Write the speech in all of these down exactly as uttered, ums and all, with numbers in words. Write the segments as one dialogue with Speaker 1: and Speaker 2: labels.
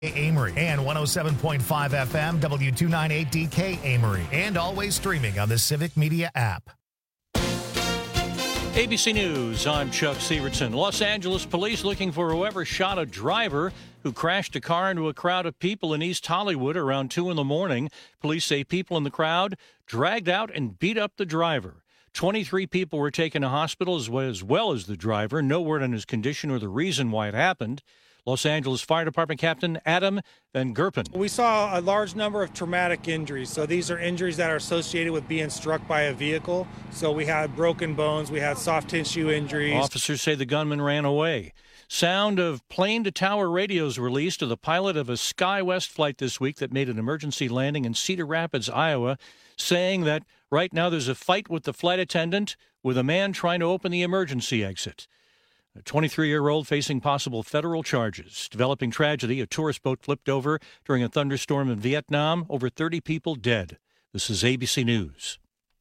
Speaker 1: Amory and one oh seven point five F M, W two ninety-eight D K Amory, and always streaming on the Civic Media app.
Speaker 2: A B C News, I'm Chuck Severson. Los Angeles police looking for whoever shot a driver who crashed a car into a crowd of people in East Hollywood around two in the morning. Police say people in the crowd dragged out and beat up the driver. twenty-three people were taken to hospital as well as, well as the driver. No word on his condition or the reason why it happened. Los Angeles Fire Department Captain Adam Van Gerpen.
Speaker 3: We saw a large number of traumatic injuries. So these are injuries that are associated with being struck by a vehicle. So we had broken bones, we had soft tissue injuries.
Speaker 2: Officers say the gunman ran away. Sound of plane-to-tower radios released of the pilot of a SkyWest flight this week that made an emergency landing in Cedar Rapids, Iowa, saying that right now there's a fight with the flight attendant with a man trying to open the emergency exit. A twenty-three-year-old facing possible federal charges. Developing tragedy, a tourist boat flipped over during a thunderstorm in Vietnam. Over thirty people dead. This is A B C News.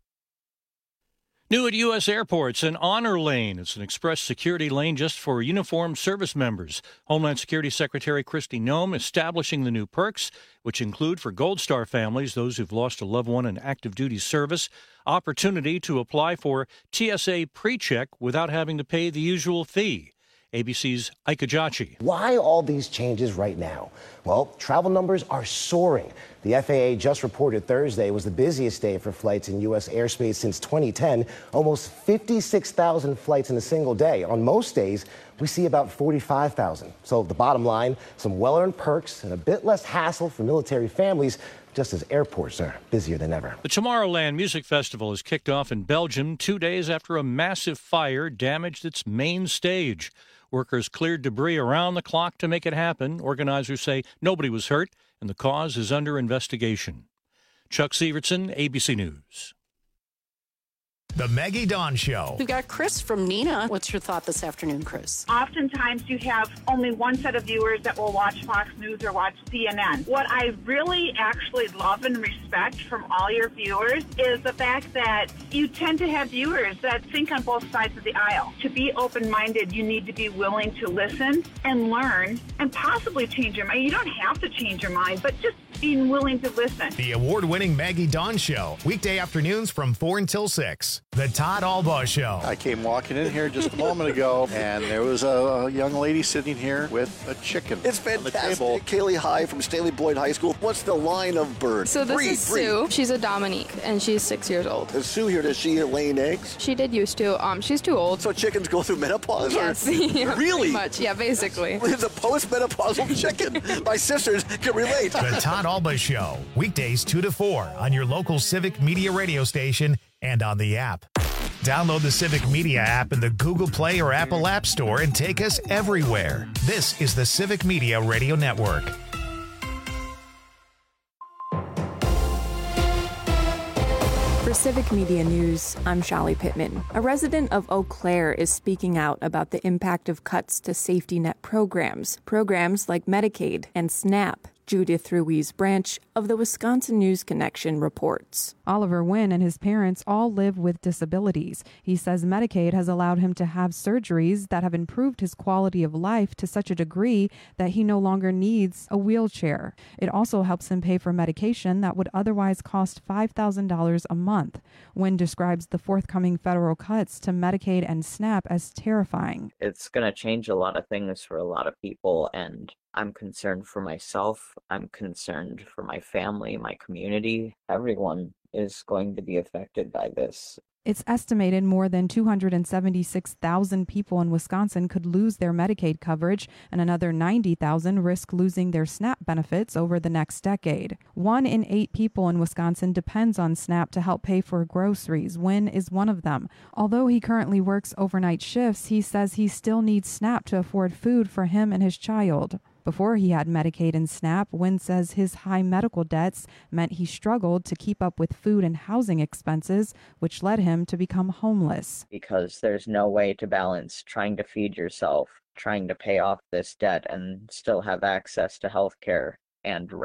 Speaker 2: New at U S airports, an honor lane. It's an express security lane just for uniformed service members. Homeland Security Secretary Kristi Noem establishing the new perks, which include for Gold Star families, those who've lost a loved one in active duty service, opportunity to apply for T S A PreCheck without having to pay the usual fee. A B C's Ike Ejiochi.
Speaker 4: Why all these changes right now? Well, travel numbers are soaring. The F A A just reported Thursday was the busiest day for flights in U S airspace since twenty ten. Almost fifty-six thousand flights in a single day. On most days, we see about forty-five thousand. So the bottom line, some well-earned perks and a bit less hassle for military families, just as airports are busier than ever.
Speaker 2: The Tomorrowland Music Festival has kicked off in Belgium two days after a massive fire damaged its main stage. Workers cleared debris around the clock to make it happen. Organizers say nobody was hurt, and the cause is under investigation. Chuck Severson, A B C News.
Speaker 1: The Maggie Dawn Show.
Speaker 5: We've got Chris from Neenah. What's your thought this afternoon, Chris?
Speaker 6: Oftentimes you have only one set of viewers that will watch Fox News or watch C N N. What I really actually love and respect from all your viewers is the fact that you tend to have viewers that think on both sides of the aisle. To be open-minded, you need to be willing to listen and learn and possibly change your mind. You don't have to change your mind, but just being willing to listen.
Speaker 1: The award-winning Maggie Dawn Show. Weekday afternoons from four until six. The Todd Albaugh Show.
Speaker 7: I came walking in here just a moment ago, and there was a young lady sitting here with a chicken.
Speaker 8: It's fantastic. Kaylee High from Stanley Boyd High School. What's the line of bird?
Speaker 9: So this
Speaker 8: breed,
Speaker 9: is
Speaker 8: breed.
Speaker 9: Sue. She's a Dominique, and she's six years old.
Speaker 8: Is Sue here? Does she laying eggs?
Speaker 9: She did used to. Um, she's too old.
Speaker 8: So chickens go through menopause?
Speaker 9: Yes.
Speaker 8: Or?
Speaker 9: Yeah,
Speaker 8: really?
Speaker 9: Pretty much. Yeah, basically.
Speaker 8: It's a post-menopausal chicken. My sisters can relate.
Speaker 1: The Todd Albaugh Show. Weekdays two to four on your local Civic Media radio station and on the app. Download the Civic Media app in the Google Play or Apple App Store and take us everywhere. This is the Civic Media Radio Network.
Speaker 10: For Civic Media News, I'm Shali Pittman. A resident of Eau Claire is speaking out about the impact of cuts to safety net programs, programs like Medicaid and SNAP. Judith Ruiz Branch of the Wisconsin News Connection reports.
Speaker 11: Oliver Wynn and his parents all live with disabilities. He says Medicaid has allowed him to have surgeries that have improved his quality of life to such a degree that he no longer needs a wheelchair. It also helps him pay for medication that would otherwise cost five thousand dollars a month. Wynn describes the forthcoming federal cuts to Medicaid and SNAP as terrifying.
Speaker 12: It's going to change a lot of things for a lot of people, and I'm concerned for myself. I'm concerned for my family, my community. Everyone is going to be affected by this.
Speaker 11: It's estimated more than two hundred seventy-six thousand people in Wisconsin could lose their Medicaid coverage, and another ninety thousand risk losing their SNAP benefits over the next decade. One in eight people in Wisconsin depends on SNAP to help pay for groceries. Wynn is one of them. Although he currently works overnight shifts, he says he still needs SNAP to afford food for him and his child. Before he had Medicaid and SNAP, Wynn says his high medical debts meant he struggled to keep up with food and housing expenses, which led him to become homeless.
Speaker 12: Because there's no way to balance trying to feed yourself, trying to pay off this debt, and still have access to health care and rent.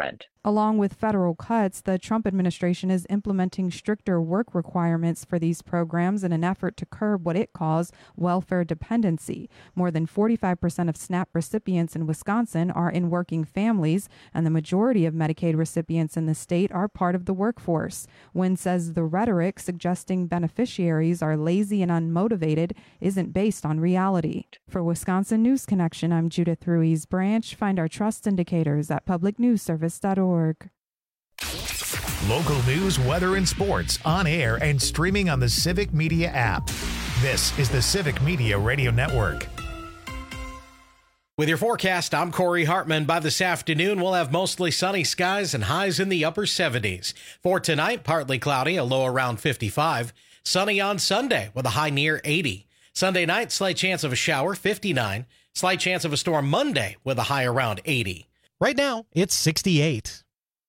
Speaker 11: Along with federal cuts, the Trump administration is implementing stricter work requirements for these programs in an effort to curb what it calls welfare dependency. More than forty-five percent of SNAP recipients in Wisconsin are in working families, and the majority of Medicaid recipients in the state are part of the workforce. Wynn says the rhetoric suggesting beneficiaries are lazy and unmotivated isn't based on reality. For Wisconsin News Connection, I'm Judith Ruiz Branch. Find our trust indicators at public news service dot org.
Speaker 1: Local news, weather, and sports on air and streaming on the Civic Media app. This is the Civic Media Radio Network.
Speaker 13: With your forecast, I'm Corey Hartman. By this afternoon, we'll have mostly sunny skies and highs in the upper seventies. For tonight, partly cloudy, a low around fifty-five. Sunny on Sunday with a high near eighty. Sunday night, slight chance of a shower, fifty-nine. Slight chance of a storm Monday with a high around eighty. Right now, it's sixty-eight.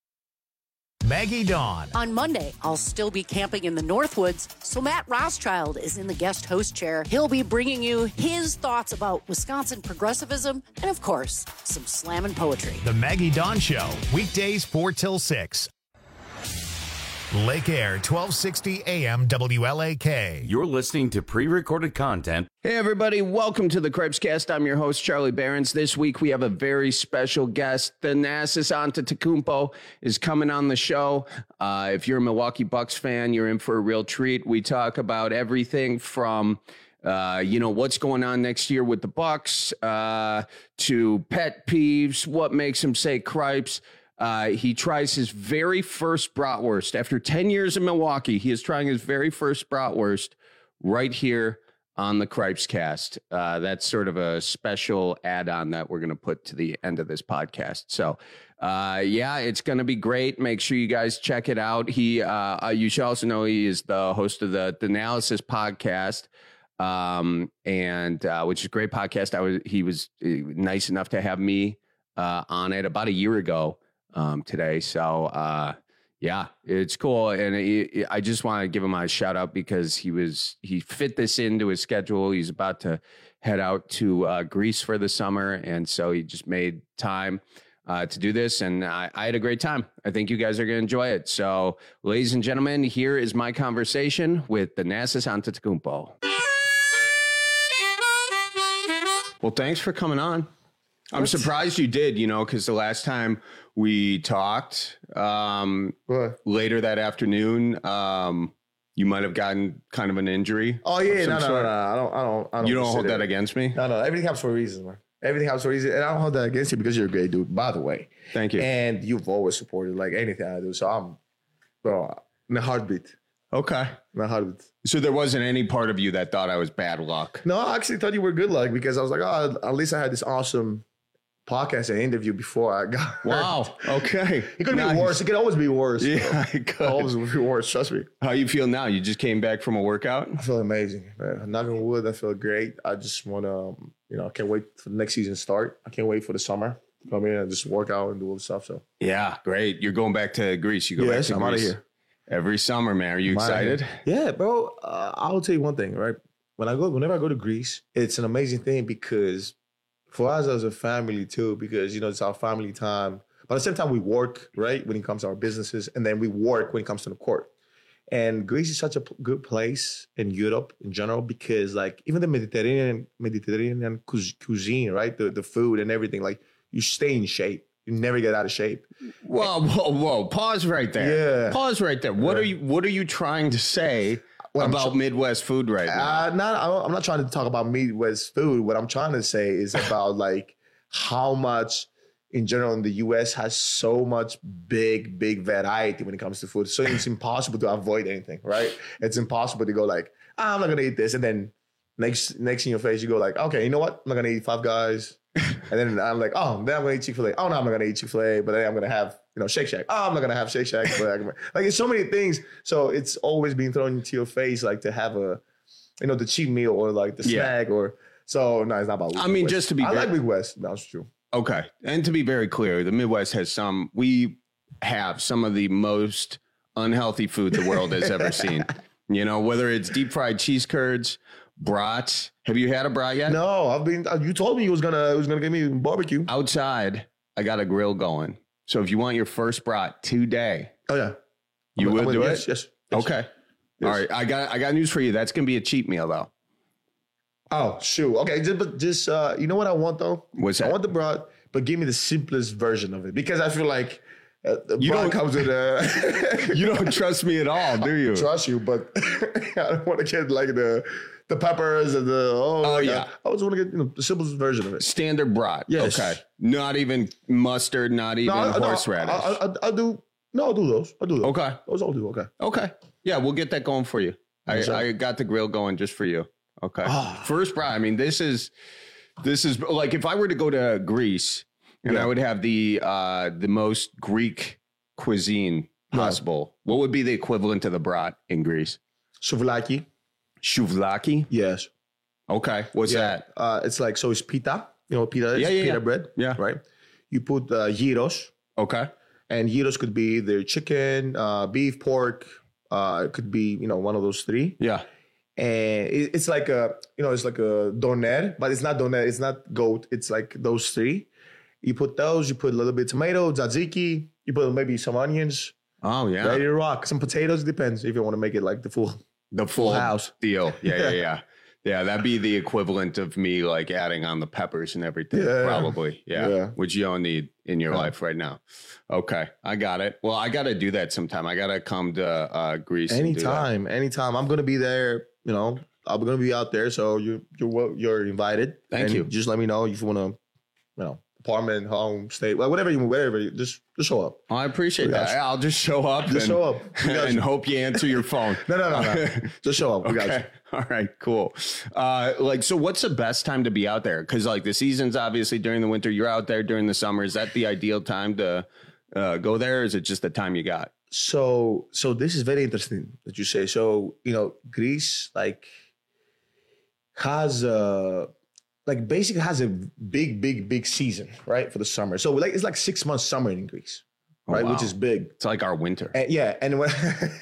Speaker 1: Maggie Dawn.
Speaker 5: On Monday, I'll still be camping in the Northwoods, so Matt Rothschild is in the guest host chair. He'll be bringing you his thoughts about Wisconsin progressivism and, of course, some slammin' poetry.
Speaker 1: The Maggie Dawn Show, weekdays four till six. Lake Air, twelve sixty A M W L A K.
Speaker 14: You're listening to pre-recorded content.
Speaker 15: Hey everybody, welcome to the Crepescast. I'm your host, Charlie Behrens. This week we have a very special guest. Thanasis Antetokounmpo is coming on the show. Uh, if you're a Milwaukee Bucks fan, you're in for a real treat. We talk about everything from Uh, you know, what's going on next year with the Bucks, uh, to pet peeves, what makes him say cripes. Uh, he tries his very first bratwurst. After ten years in Milwaukee, he is trying his very first bratwurst right here on the Cripescast. Uh, that's sort of a special add-on that we're going to put to the end of this podcast. So, uh, yeah, it's going to be great. Make sure you guys check it out. He, uh, you should also know he is the host of the, the Analysis podcast. Um, and, uh, which is a great podcast. I was, he was nice enough to have me, uh, on it about a year ago, um, today. So, uh, yeah, it's cool. And it, it, I just want to give him a shout out because he was, he fit this into his schedule. He's about to head out to, uh, Greece for the summer. And so he just made time, uh, to do this. And I, I had a great time. I think you guys are going to enjoy it. So, ladies and gentlemen, here is my conversation with Thanasis Antetokounmpo. Well, thanks for coming on. I'm what? surprised you did, you know, because the last time we talked um, later that afternoon, um, you might have gotten kind of an injury.
Speaker 16: Oh, yeah. No, no, no, no. I don't, I don't, I don't.
Speaker 15: You don't hold that against me?
Speaker 16: No, no. Everything happens for a reason, man. Everything happens for a reason. And I don't hold that against you because you're a great dude, by the way.
Speaker 15: Thank you.
Speaker 16: And you've always supported like anything I do. So I'm, bro, in a heartbeat.
Speaker 15: Okay.
Speaker 16: In a heartbeat.
Speaker 15: So there wasn't any part of you that thought I was bad luck?
Speaker 16: No, I actually thought you were good luck because I was like, oh, at least I had this awesome podcast and interview before I got
Speaker 15: Wow.
Speaker 16: hurt.
Speaker 15: Okay.
Speaker 16: It could nice. be worse. It could always be worse.
Speaker 15: Yeah, it could.
Speaker 16: Always be worse. Trust me.
Speaker 15: How you feel now? You just came back from a workout?
Speaker 16: I feel amazing, man. Knock on wood, I feel great. I just want to, um, you know, I can't wait for the next season to start. I can't wait for the summer. Come in and just work out and do all the stuff. So
Speaker 15: yeah, great. You're going back to Greece. You go
Speaker 16: yes,
Speaker 15: back to
Speaker 16: I'm
Speaker 15: Greece.
Speaker 16: out of here.
Speaker 15: Every summer, man. Are you
Speaker 16: I'm
Speaker 15: excited?
Speaker 16: Yeah, bro. Uh, I'll tell you one thing, right? When I go, whenever I go to Greece, it's an amazing thing because for us as a family too, because, you know, it's our family time. But at the same time, we work, right, when it comes to our businesses, and then we work when it comes to the court. And Greece is such a p- good place in Europe in general because, like, even the Mediterranean Mediterranean cuisine, right, the, the food and everything, like, you stay in shape. You never get out of shape.
Speaker 15: Whoa, whoa, whoa! Pause right there.
Speaker 16: Yeah.
Speaker 15: Pause right there. What
Speaker 16: yeah.
Speaker 15: are you? What are you trying to say well, about tr- Midwest food right now?
Speaker 16: Uh, not, I'm not trying to talk about Midwest food. What I'm trying to say is about like how much, in general, in the U S has so much big, big variety when it comes to food. So it's impossible to avoid anything, right? It's impossible to go like, ah, I'm not gonna eat this, and then next, next in your face, you go like, okay, you know what? I'm not gonna eat Five Guys. And then I'm like, oh, then I'm going to eat Chick-fil-A. Oh, no, I'm not going to eat Chick-fil-A. But then I'm going to have, you know, Shake Shack. Oh, I'm not going to have Shake Shack. But I'm, like, it's so many things. So it's always being thrown into your face, like to have a, you know, the cheap meal or like the yeah. snack or, so no, it's not about
Speaker 15: I mean,
Speaker 16: West.
Speaker 15: just to be
Speaker 16: I
Speaker 15: very,
Speaker 16: like Midwest. That's true.
Speaker 15: Okay. And to be very clear, the Midwest has some, we have some of the most unhealthy food the world has ever seen. You know, whether it's deep fried cheese curds, brats. Have you had a brat yet?
Speaker 16: No, I've been. You told me you was gonna. It was gonna give me barbecue
Speaker 15: outside. I got a grill going, So if you want your first brat today,
Speaker 16: oh yeah,
Speaker 15: you
Speaker 16: I'm,
Speaker 15: would
Speaker 16: I'm,
Speaker 15: do
Speaker 16: yes,
Speaker 15: it.
Speaker 16: Yes, yes.
Speaker 15: Okay.
Speaker 16: Yes.
Speaker 15: All right. I got I got news for you. That's gonna be a cheat meal though.
Speaker 16: Oh shoot. Okay. Just but just uh, you know what I want though?
Speaker 15: What's that?
Speaker 16: I want the brat, but give me the simplest version of it because I feel like uh, the
Speaker 15: you
Speaker 16: brat
Speaker 15: don't
Speaker 16: comes with a.
Speaker 15: You don't trust me at all, do you?
Speaker 16: I trust you, but I don't want to get like the. The peppers and the oh,
Speaker 15: oh
Speaker 16: like,
Speaker 15: yeah.
Speaker 16: I just want to get you know, the simplest version of it.
Speaker 15: Standard brat.
Speaker 16: Yes.
Speaker 15: Okay. Not even mustard. Not even
Speaker 16: no,
Speaker 15: horseradish.
Speaker 16: No, I, I, I do. No, I'll do those. I'll do those.
Speaker 15: Okay.
Speaker 16: Those I'll do. Okay.
Speaker 15: Okay. Yeah, we'll get that going for you. Yes, I, I got the grill going just for you. Okay. Oh. First brat. I mean, this is this is like if I were to go to Greece and yeah. I would have the uh, the most Greek cuisine possible. Right. What would be the equivalent to the brat in Greece?
Speaker 16: Souvlaki.
Speaker 15: Souvlaki?
Speaker 16: Yes.
Speaker 15: Okay. What's yeah. that?
Speaker 16: Uh, it's like, so it's pita. You know what pita is?
Speaker 15: Yeah, yeah,
Speaker 16: pita
Speaker 15: yeah.
Speaker 16: bread.
Speaker 15: Yeah.
Speaker 16: Right? You put uh, gyros.
Speaker 15: Okay.
Speaker 16: And gyros could be either chicken, uh, beef, pork. Uh, it could be, you know, one of those three.
Speaker 15: Yeah.
Speaker 16: And it, it's like a, you know, it's like a doner, but it's not doner. It's not goat. It's like those three. You put those, you put a little bit of tomato, tzatziki. You put maybe some onions.
Speaker 15: Oh, yeah.
Speaker 16: Ready to rock. Some potatoes. Depends if you want to make it like the full...
Speaker 15: The full, full house deal. Yeah, yeah, yeah. Yeah, that'd be the equivalent of me like adding on the peppers and everything. Yeah. Probably. Yeah. yeah. Which you don't need in your yeah. life right now. Okay. I got it. Well, I got to do that sometime. I got to come to uh, Greece.
Speaker 16: Anytime. Anytime. I'm going to be there. You know, I'm going to be out there. So you, you're, you're invited.
Speaker 15: Thank
Speaker 16: and
Speaker 15: you.
Speaker 16: Just let me know if you want to, you know, apartment, home, state, whatever you, whatever. You, just, just show up.
Speaker 15: Oh, I appreciate that. You. I'll just show up.
Speaker 16: Just
Speaker 15: and,
Speaker 16: show up
Speaker 15: and you. Hope you answer your phone.
Speaker 16: no, no, no, no. Just show up. We
Speaker 15: okay.
Speaker 16: got you.
Speaker 15: All right. Cool. Uh, like, so what's the best time to be out there? Because like the season's obviously during the winter. You're out there during the summer. Is that the ideal time to uh, go there? Or is it just the time you got?
Speaker 16: So, so this is very interesting that you say. So, you know, Greece like has a. Like basically has a big, big, big season, right? For the summer. So like it's like six months summer in Greece, right? Oh, wow. Which is big.
Speaker 15: It's like our winter.
Speaker 16: And, yeah. And when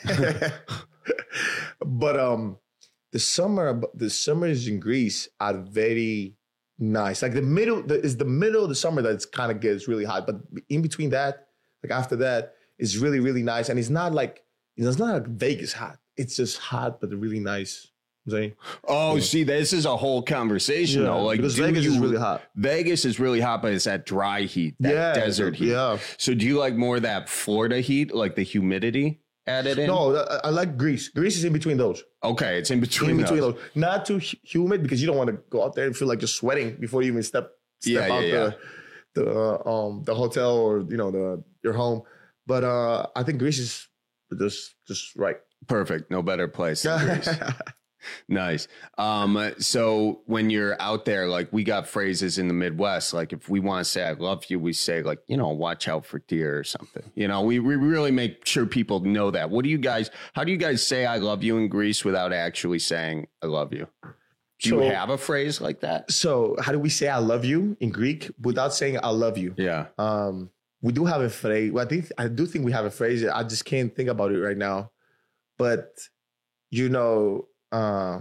Speaker 16: but um the summer, the summers in Greece are very nice. Like the middle the, is the middle of the summer that it's kind of gets really hot. But in between that, like after that, it's really, really nice. And it's not like, you know, it's not like Vegas hot. It's just hot, but really nice.
Speaker 15: Oh, yeah. See, this is a whole conversation yeah, though. Like
Speaker 16: because Vegas
Speaker 15: you,
Speaker 16: is really hot.
Speaker 15: Vegas is really hot, but it's that dry heat, that
Speaker 16: yeah,
Speaker 15: desert heat.
Speaker 16: Yeah.
Speaker 15: So do you like more of that Florida heat, like the humidity added in?
Speaker 16: No, I, I like Greece. Greece is in between those.
Speaker 15: Okay, it's in between.
Speaker 16: In between
Speaker 15: those.
Speaker 16: those. Not too humid because you don't want to go out there and feel like you're sweating before you even step step
Speaker 15: yeah,
Speaker 16: out
Speaker 15: yeah, yeah.
Speaker 16: the the uh, um the hotel or you know the your home. But uh I think Greece is just just right.
Speaker 15: Perfect. No better place than Greece. Nice. Um, so when you're out there, like we got phrases in the Midwest, like if we want to say I love you, we say like, you know, watch out for deer or something. You know, we, we really make sure people know that. What do you guys, how do you guys say I love you in Greece without actually saying I love you? Do so, you have a phrase like that?
Speaker 16: So how do we say I love you in Greek without saying I love you?
Speaker 15: Yeah.
Speaker 16: Um, we do have a phrase. Well, I think I do think we have a phrase. I just can't think about it right now. But, you know, Uh,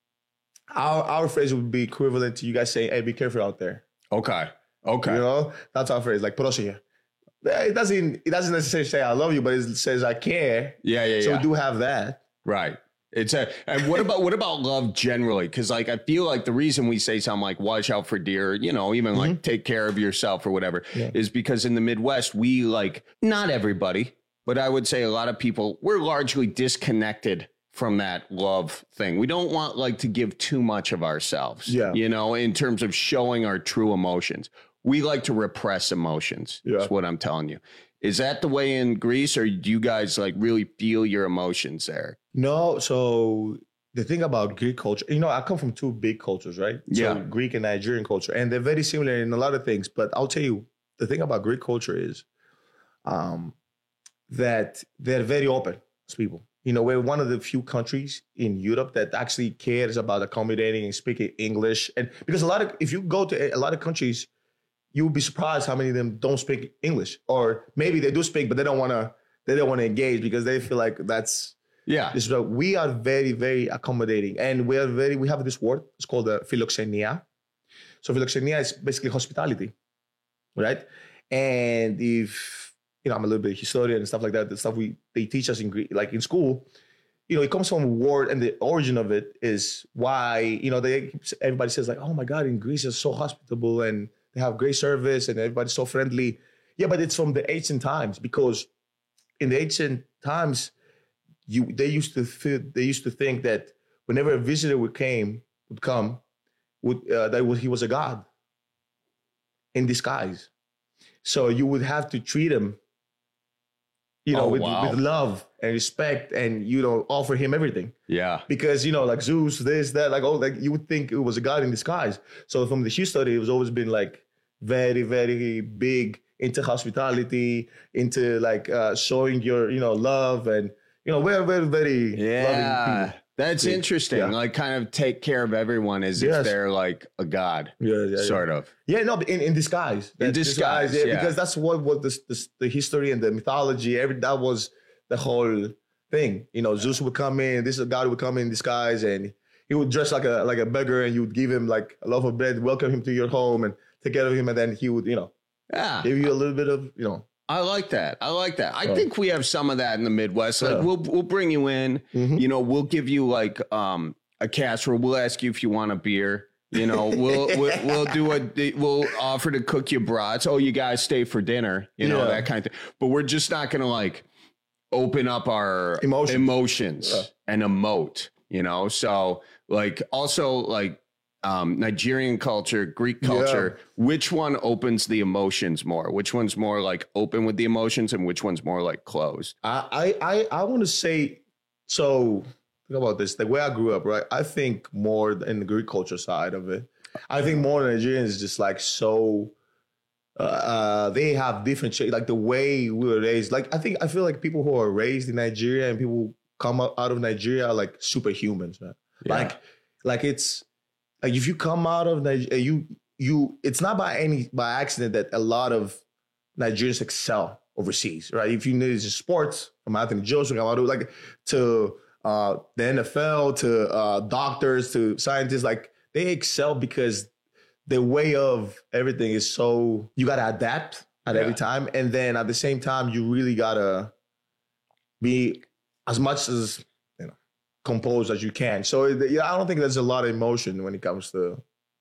Speaker 16: our our phrase would be equivalent to you guys saying, "Hey, be careful out there."
Speaker 15: Okay, okay.
Speaker 16: You know, that's our phrase. Like "Πρόσεχε." It doesn't it doesn't necessarily say "I love you," but it says "I care."
Speaker 15: Yeah, yeah,
Speaker 16: so
Speaker 15: yeah.
Speaker 16: we do have that,
Speaker 15: right? It's a. And what about what about love generally? Because like I feel like the reason we say something like "watch out for deer," you know, even mm-hmm. like take care of yourself or whatever, yeah. is because in the Midwest we like not everybody, but I would say a lot of people we're largely disconnected from that love thing. We don't want like to give too much of ourselves,
Speaker 16: yeah.
Speaker 15: you know, in terms of showing our true emotions. We like to repress emotions. Yeah. That's what I'm telling you. Is that the way in Greece or do you guys like really feel your emotions there?
Speaker 16: No. So the thing about Greek culture, you know, I come from two big cultures, right?
Speaker 15: Yeah.
Speaker 16: So Greek and Nigerian culture, and they're very similar in a lot of things. But I'll tell you, the thing about Greek culture is um, that they're very open as people. You know, we're one of the few countries in Europe that actually cares about accommodating and speaking English. And because a lot of, if you go to a lot of countries, you would be surprised how many of them don't speak English, or maybe they do speak, but they don't want to, they don't want to engage because they feel like that's,
Speaker 15: yeah.
Speaker 16: This, we are very, very accommodating, and we are very, we have this word, it's called the philoxenia. So philoxenia is basically hospitality, right? And if you know, I'm a little bit historian and stuff like that. The stuff we they teach us in Greek, like in school, you know, it comes from a word, and the origin of it is why, you know, they everybody says like, oh my God, in Greece is so hospitable and they have great service and everybody's so friendly. Yeah, but it's from the ancient times, because in the ancient times, you they used to th- they used to think that whenever a visitor would came would come, would uh, that was he was a god in disguise. So you would have to treat him, you know,
Speaker 15: Oh,
Speaker 16: with,
Speaker 15: wow.
Speaker 16: with love and respect, and, you know, offer him everything.
Speaker 15: Yeah.
Speaker 16: Because, you know, like Zeus, this, that, like, oh, like you would think it was a god in disguise. So from the history, it was always been like very, very big into hospitality, into like uh, showing your, you know, love, and, you know, we're very, very
Speaker 15: Yeah.
Speaker 16: loving people.
Speaker 15: That's
Speaker 16: Yeah.
Speaker 15: interesting.
Speaker 16: Yeah.
Speaker 15: Like, kind of take care of everyone as
Speaker 16: Yes.
Speaker 15: if they're like a god,
Speaker 16: Yeah, yeah,
Speaker 15: sort
Speaker 16: yeah.
Speaker 15: of.
Speaker 16: Yeah, no, but in, in disguise.
Speaker 15: In
Speaker 16: That-
Speaker 15: disguise, yeah.
Speaker 16: Because that's what, what the, the, the history and the mythology, every that was the whole thing. You know, Zeus would come in, this god would come in disguise, and he would dress like a like a beggar, and you would give him like a loaf of bread, welcome him to your home, and take care of him, and then he would, you know,
Speaker 15: Yeah.
Speaker 16: give you a little bit of, you know.
Speaker 15: I like that. I like that. I
Speaker 16: Oh.
Speaker 15: think we have some of that in the Midwest. Like
Speaker 16: Yeah.
Speaker 15: we'll we'll bring you in. You know, we'll give you like um a casserole. We'll ask you if you want a beer. You know, we'll we'll, we'll do a we'll offer to cook you brats. Oh, you guys stay for dinner. You know,
Speaker 16: Yeah.
Speaker 15: that kind of thing. But we're just not gonna like open up our
Speaker 16: Emotions.
Speaker 15: emotions
Speaker 16: Yeah.
Speaker 15: and emote. You know, so like also like. Um, Nigerian culture, Greek culture, which one opens the emotions more? Which one's more like open with the emotions, and which one's more like closed?
Speaker 16: I I I, I want to say, so think about this. The way I grew up, right? I think more in the Greek culture side of it. I think more Nigerians is just like so. Uh, uh, they have different shit. Like the way we were raised. Like I think I feel like people who are raised in Nigeria and people who come out out of Nigeria are like superhumans, man.
Speaker 15: Yeah.
Speaker 16: Like like it's like if you come out of Nigeria, you you. It's not by any by accident that a lot of Nigerians excel overseas, right? If you need just sports, from Anthony Joshua, like to uh, the N F L, to uh, doctors, to scientists, like they excel because the way of everything is so, you got to adapt at
Speaker 15: Yeah.
Speaker 16: every time. And then at the same time, you really got to be as much as, you know, composed as you can. So yeah, I don't think there's a lot of emotion when it comes to,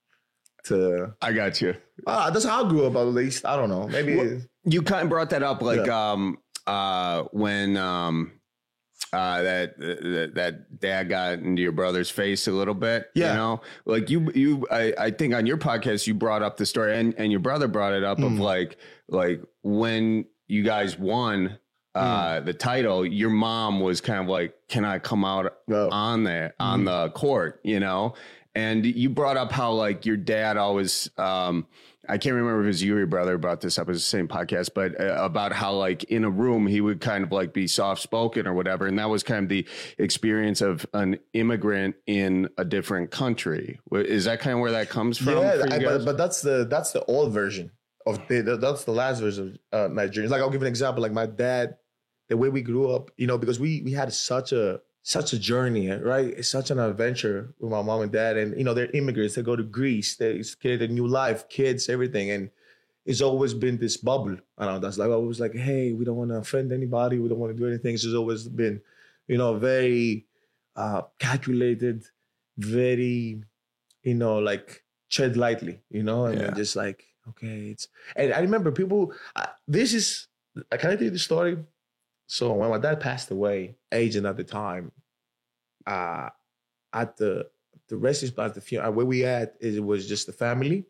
Speaker 16: to,
Speaker 15: I got you.
Speaker 16: uh, that's how I grew up, at least. I don't know. Maybe.
Speaker 15: Well, you kind of brought that up, like
Speaker 16: Yeah.
Speaker 15: um uh when um uh that, that that dad got into your brother's face a little bit.
Speaker 16: Yeah.
Speaker 15: You know, like you you I, I think on your podcast you brought up the story, and and your brother brought it up
Speaker 16: Mm.
Speaker 15: of like like when you guys won uh
Speaker 16: Mm.
Speaker 15: the title, your mom was kind of like, can I come out on there on
Speaker 16: Mm.
Speaker 15: the court, you know? And you brought up how like your dad always um I can't remember if it was you or your brother brought this up as the same podcast, but uh, about how like in a room he would kind of like be soft spoken or whatever, and that was kind of the experience of an immigrant in a different country. Wh- Is that kind of where that comes from?
Speaker 16: Yeah,
Speaker 15: for you
Speaker 16: I-
Speaker 15: guys?
Speaker 16: but, but that's the that's the old version of the, the- that's the last version of uh, Nigerians. Like I'll give an example. Like my dad, the way we grew up, you know, because we we had such a such a journey, right? It's such an adventure with my mom and dad, and you know they're immigrants. They go to Greece. They create a new life, kids, everything, and it's always been this bubble around us. Like always, like, hey, we don't want to offend anybody. We don't want to do anything. It's just always been, you know, very uh, calculated, very, you know, like tread lightly, you know, and
Speaker 15: Yeah.
Speaker 16: then just like, okay, it's. And I remember people. Uh, this is. I can I tell you the story. So when my dad passed away, agent at the time, uh, at the the resting spot, the funeral, where we at, it was just the family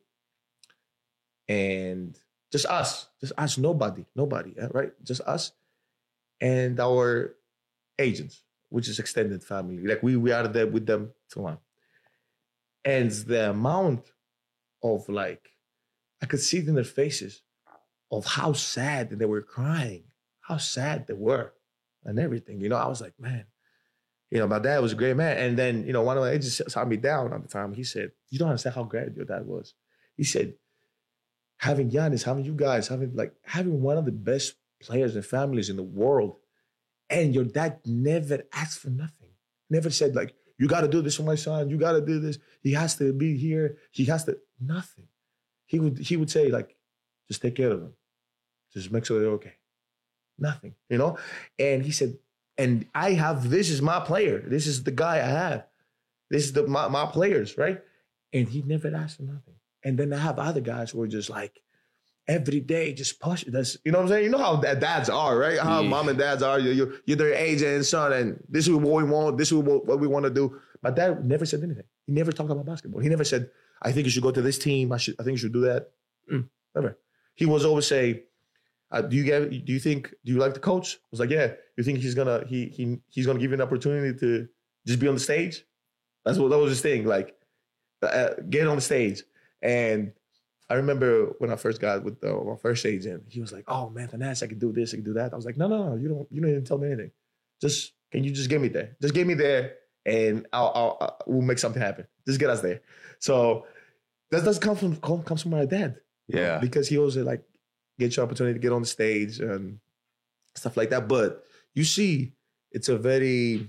Speaker 16: and just us, just us, nobody, nobody, uh, right? Just us and our agents, which is extended family. Like we we are there with them so on. And the amount of like, I could see it in their faces of how sad they were crying, how sad they were and everything. You know, I was like, man, you know, my dad was a great man. And then, you know, one of my agents sat me down at the time. He said, you don't understand how great your dad was. He said, having Giannis, having you guys, having like, having one of the best players and families in the world, and your dad never asked for nothing. Never said like, you got to do this for my son. You got to do this. He has to be here. He has to, nothing. He would, he would say like, just take care of him. Just make sure they're okay. nothing, you know? And he said, and I have, this is my player. This is the guy I have. This is the my, my players, right? And he never asked for nothing. And then I have other guys who are just like, every day, just push it. That's, you know what I'm saying? You know how dads are, right? How yeah. mom and dads are. You're, you're, you're their age and son, and this is what we want. This is what, what we want to do. My dad never said anything. He never talked about basketball. He never said, I think you should go to this team. I should. I think you should do that. Mm, never. He was always say, uh, do you get? Do you think? Do you like the coach? I was like, yeah. You think he's gonna he he he's gonna give you an opportunity to just be on the stage? That's what that was his thing. Like, uh, get on the stage. And I remember when I first got with the, my first agent, he was like, "Oh man, Thanasis, I can do this, I can do that." I was like, "No, no, no, you don't. You don't even tell me anything. Just can you just get me there? Just get me there, and I'll, I'll, I'll we'll make something happen. Just get us there." So that does come from comes from my dad.
Speaker 15: Yeah,
Speaker 16: because he always like get your opportunity to get on the stage and stuff like that. But you see, it's a very,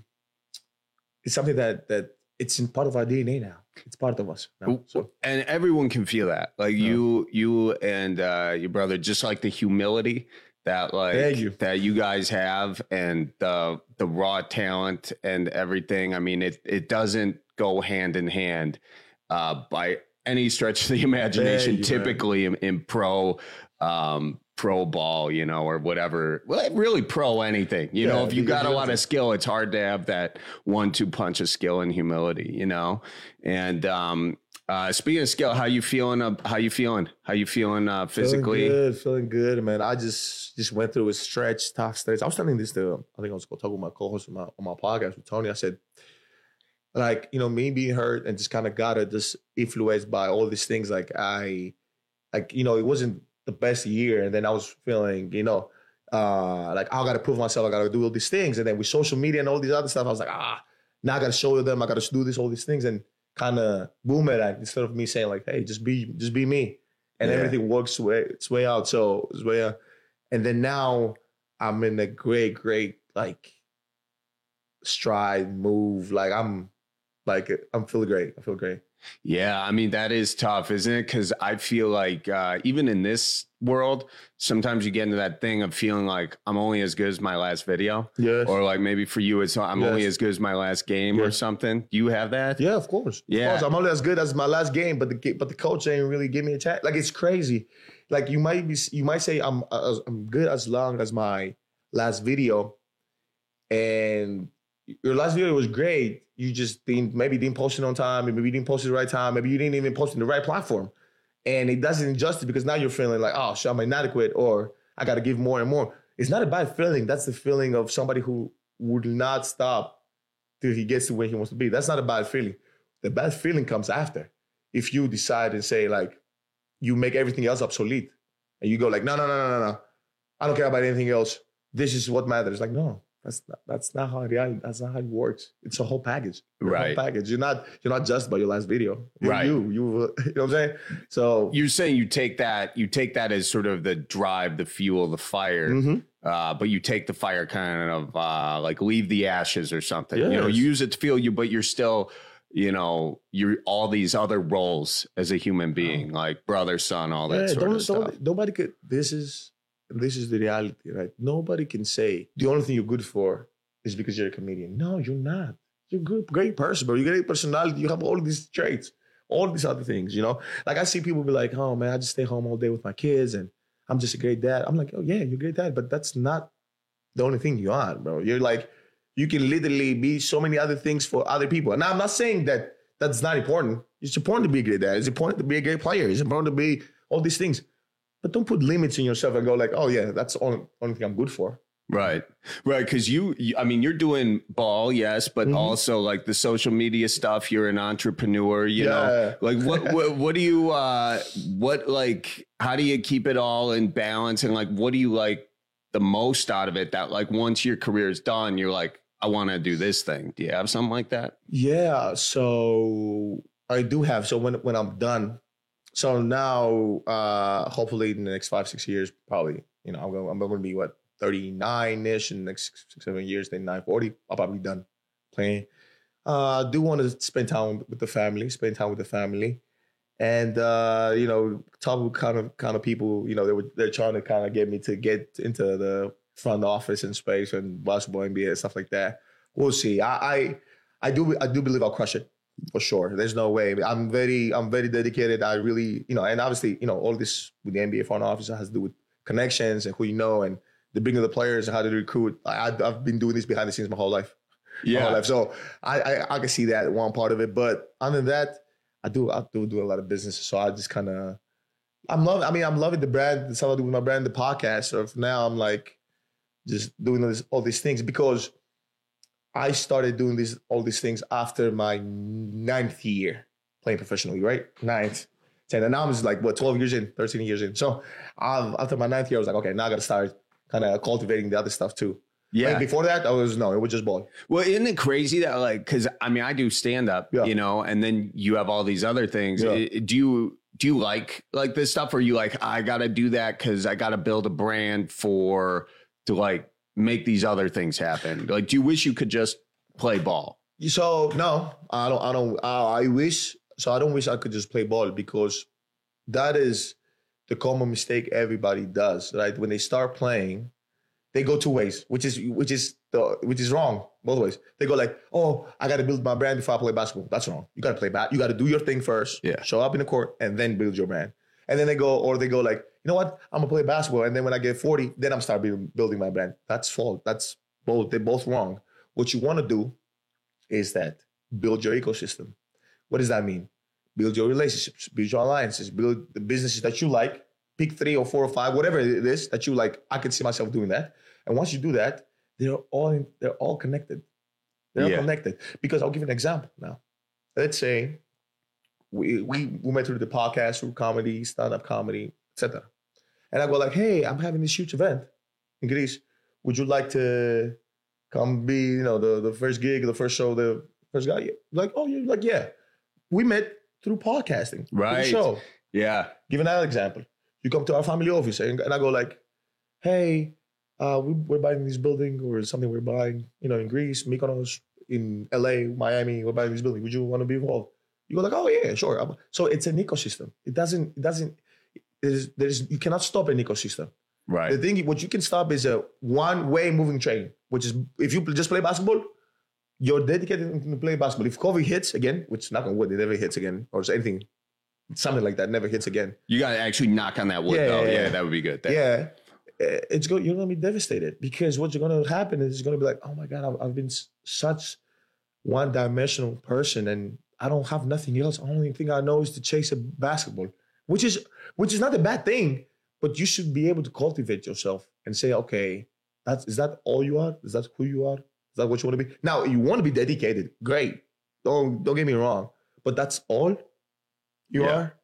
Speaker 16: it's something that that it's in part of our D N A now. It's part of us now. So.
Speaker 15: And everyone can feel that. Like yeah. you, you and uh, your brother, just like the humility that like you. that you guys have, and the the raw talent and everything. I mean, it it doesn't go hand in hand uh, by any stretch of the imagination. You, typically in, in pro um, pro ball, you know, or whatever. Well, really pro anything. You yeah, know, if you got a lot of skill, it's hard to have that one two punch of skill and humility. You know, and um, uh, speaking of skill, how you feeling? Uh, how you feeling? How you feeling uh, physically?
Speaker 16: Feeling good, feeling good, man. I just just went through a stretch, tough stretch. I was telling this to, I think I was going to talk with my co-host on my, on my podcast with Tony. I said, like, you know, me being hurt and just kind of got it just influenced by all these things. Like I, like, you know, it wasn't the best year. And then I was feeling, you know, uh, like, I got to prove myself. I got to do all these things. And then with social media and all these other stuff, I was like, ah, now I got to show them. I got to do this, all these things, and kind of boom at it instead of me saying like, hey, just be, just be me. And yeah. everything works way, its way out. So it's way out. And then now I'm in a great, great, like, stride, move. Like I'm, like, I'm feeling great. I feel great.
Speaker 15: Yeah, I mean, that is tough, isn't it? Because I feel like uh, even in this world, sometimes you get into that thing of feeling like I'm only as good as my last video.
Speaker 16: Yes.
Speaker 15: Or like maybe for you, it's I'm yes. only as good as my last game yes. or something. Do you have that?
Speaker 16: Yeah, of course.
Speaker 15: Yeah.
Speaker 16: Of course. I'm only as good as my last game, but the but the coach ain't really give me a chance. Like, it's crazy. Like, you might be, you might say I'm uh, I'm good as long as my last video, and your last video was great. You just didn't, maybe didn't post it on time. Maybe you didn't post it the right time. Maybe you didn't even post it in the right platform. And it doesn't justice because now you're feeling like, oh, shit, I'm inadequate, or I got to give more and more. It's not a bad feeling. That's the feeling of somebody who would not stop till he gets to where he wants to be. That's not a bad feeling. The bad feeling comes after. If you decide and say, like, you make everything else obsolete and you go like, no, no, no, no, no, no. I don't care about anything else. This is what matters. Like, no. That's not, that's not how it, that's not how it works. It's a whole package. You're
Speaker 15: right.
Speaker 16: A whole package. You're not you're not just by your last video. You're
Speaker 15: right.
Speaker 16: You you you know what I'm saying? So
Speaker 15: you're saying you take that you take that as sort of the drive, the fuel, the fire.
Speaker 16: Mm-hmm.
Speaker 15: Uh, but you take the fire kind of uh, like leave the ashes or something.
Speaker 16: Yes.
Speaker 15: You know, you use it to fuel you, but you're still, you know, you're all these other roles as a human being, oh. like brother, son, all that
Speaker 16: yeah,
Speaker 15: sort of stuff.
Speaker 16: Nobody could. This is. This is the reality, right? Nobody can say the only thing you're good for is because you're a comedian. No, you're not. You're a good, great person, bro. You got a great personality. You have all these traits, all these other things, you know? Like, I see people be like, oh, man, I just stay home all day with my kids and I'm just a great dad. I'm like, oh, yeah, you're a great dad, but that's not the only thing you are, bro. You're like, you can literally be so many other things for other people. And I'm not saying that that's not important. It's important to be a great dad. It's important to be a great player. It's important to be all these things. But don't put limits in yourself and go like, oh, yeah, that's the only, only thing I'm good for.
Speaker 15: Right. Right. Because you, you, I mean, you're doing ball, yes, but mm-hmm. also like the social media stuff. You're an entrepreneur, you
Speaker 16: yeah.
Speaker 15: know, like what, what, what do you, uh, what, like, how do you keep it all in balance? And like, what do you like the most out of it that like once your career is done, you're like, I want to do this thing. Do you have something like that?
Speaker 16: Yeah. So I do have. So when, when I'm done, so now, uh, hopefully in the next five, six years, probably, you know, I'm going, I'm going to be what, thirty-nine-ish in the next six, seven years, then nine forty, I'll probably be done playing. Uh, I do want to spend time with the family, spend time with the family. And, uh, you know, talk with kind of kind of people, you know, they were, they're trying to kind of get me to get into the front office and space and basketball, N B A, and stuff like that. We'll see. I, I, I do, I do believe I'll crush it for sure. There's no way. I'm very, I'm very dedicated. I really, you know, and obviously, you know, all this with the N B A front office has to do with connections and who you know and the bringing of the players and how to recruit. I, I've been doing this behind the scenes my whole life. Yeah. My whole life. So I, I, I can see that one part of it. But other than that, I do, I do do a lot of business. So I just kind of, I'm loving, I mean, I'm loving the brand, the stuff I do with my brand, the podcast. So for now, I'm like just doing all, this, all these things because I started doing this, all these things after my ninth year playing professionally, right? Ninth, ten. And now I'm just like, what, twelve years in, thirteen years in. So um, after my ninth year, I was like, okay, now I got to start kind of cultivating the other stuff too.
Speaker 15: Yeah.
Speaker 16: Like before that, I was, no, it was just ball.
Speaker 15: Well, isn't it crazy that like, cause I mean, I do stand up, yeah. you know, and then you have all these other things. Yeah. Do you, do you like, like this stuff where you like, I got to do that cause I got to build a brand for, to like make these other things happen? Like, do you wish you could just play ball?
Speaker 16: So no, I don't, I don't, uh, I wish, so I don't wish I could just play ball because that is the common mistake everybody does, right? When they start playing, they go two ways, which is which is the which is wrong both ways. They go like, "Oh, I got to build my brand before I play basketball." That's wrong. You got to play bat. You got to do your thing first.
Speaker 15: Yeah.
Speaker 16: Show up in the court and then build your brand. And then they go, or they go like, "You know what? I'm gonna play basketball, and then when I get forty, then I'm start building, building my brand." That's false. That's both. They're both wrong. What you want to do is that build your ecosystem. What does that mean? Build your relationships, build your alliances, build the businesses that you like. Pick three or four or five, whatever it is that you like. I can see myself doing that. And once you do that, they're all in, they're all connected. They're yeah. all connected. Because I'll give you an example now. Let's say we we we went through the podcast, through comedy, stand-up comedy, et cetera. And I go like, hey, I'm having this huge event in Greece. Would you like to come be, you know, the, the first gig, the first show, the first guy? Like, oh, you're like, yeah. We met through podcasting.
Speaker 15: Right.
Speaker 16: Through the show.
Speaker 15: Yeah.
Speaker 16: Give another example. You come to our family office and, and I go like, hey, uh, we, we're buying this building or something we're buying, you know, in Greece, Mykonos, in L A, Miami, we're buying this building. Would you want to be involved? You go like, oh yeah, sure. So it's an ecosystem. It doesn't, it doesn't, there's, there's, you cannot stop an ecosystem.
Speaker 15: Right.
Speaker 16: The thing, what you can stop is a one-way moving train, which is if you just play basketball, you're dedicated to play basketball. If COVID hits again, which knock on wood, it never hits again, or anything, something like that never hits again.
Speaker 15: You got to actually knock on that wood,
Speaker 16: yeah,
Speaker 15: though.
Speaker 16: Yeah,
Speaker 15: yeah, that would be good. That.
Speaker 16: Yeah. It's go, you're going to be devastated because what's going to happen is it's going to be like, oh my God, I've, I've been such one-dimensional person and I don't have nothing else. The only thing I know is to chase a basketball, which is which is not a bad thing, but you should be able to cultivate yourself and say, okay, that's is that all you are? Is that who you are? Is that what you want to be? Now, you want to be dedicated. Great. Don't, don't get me wrong. But that's all you
Speaker 15: yeah.
Speaker 16: are?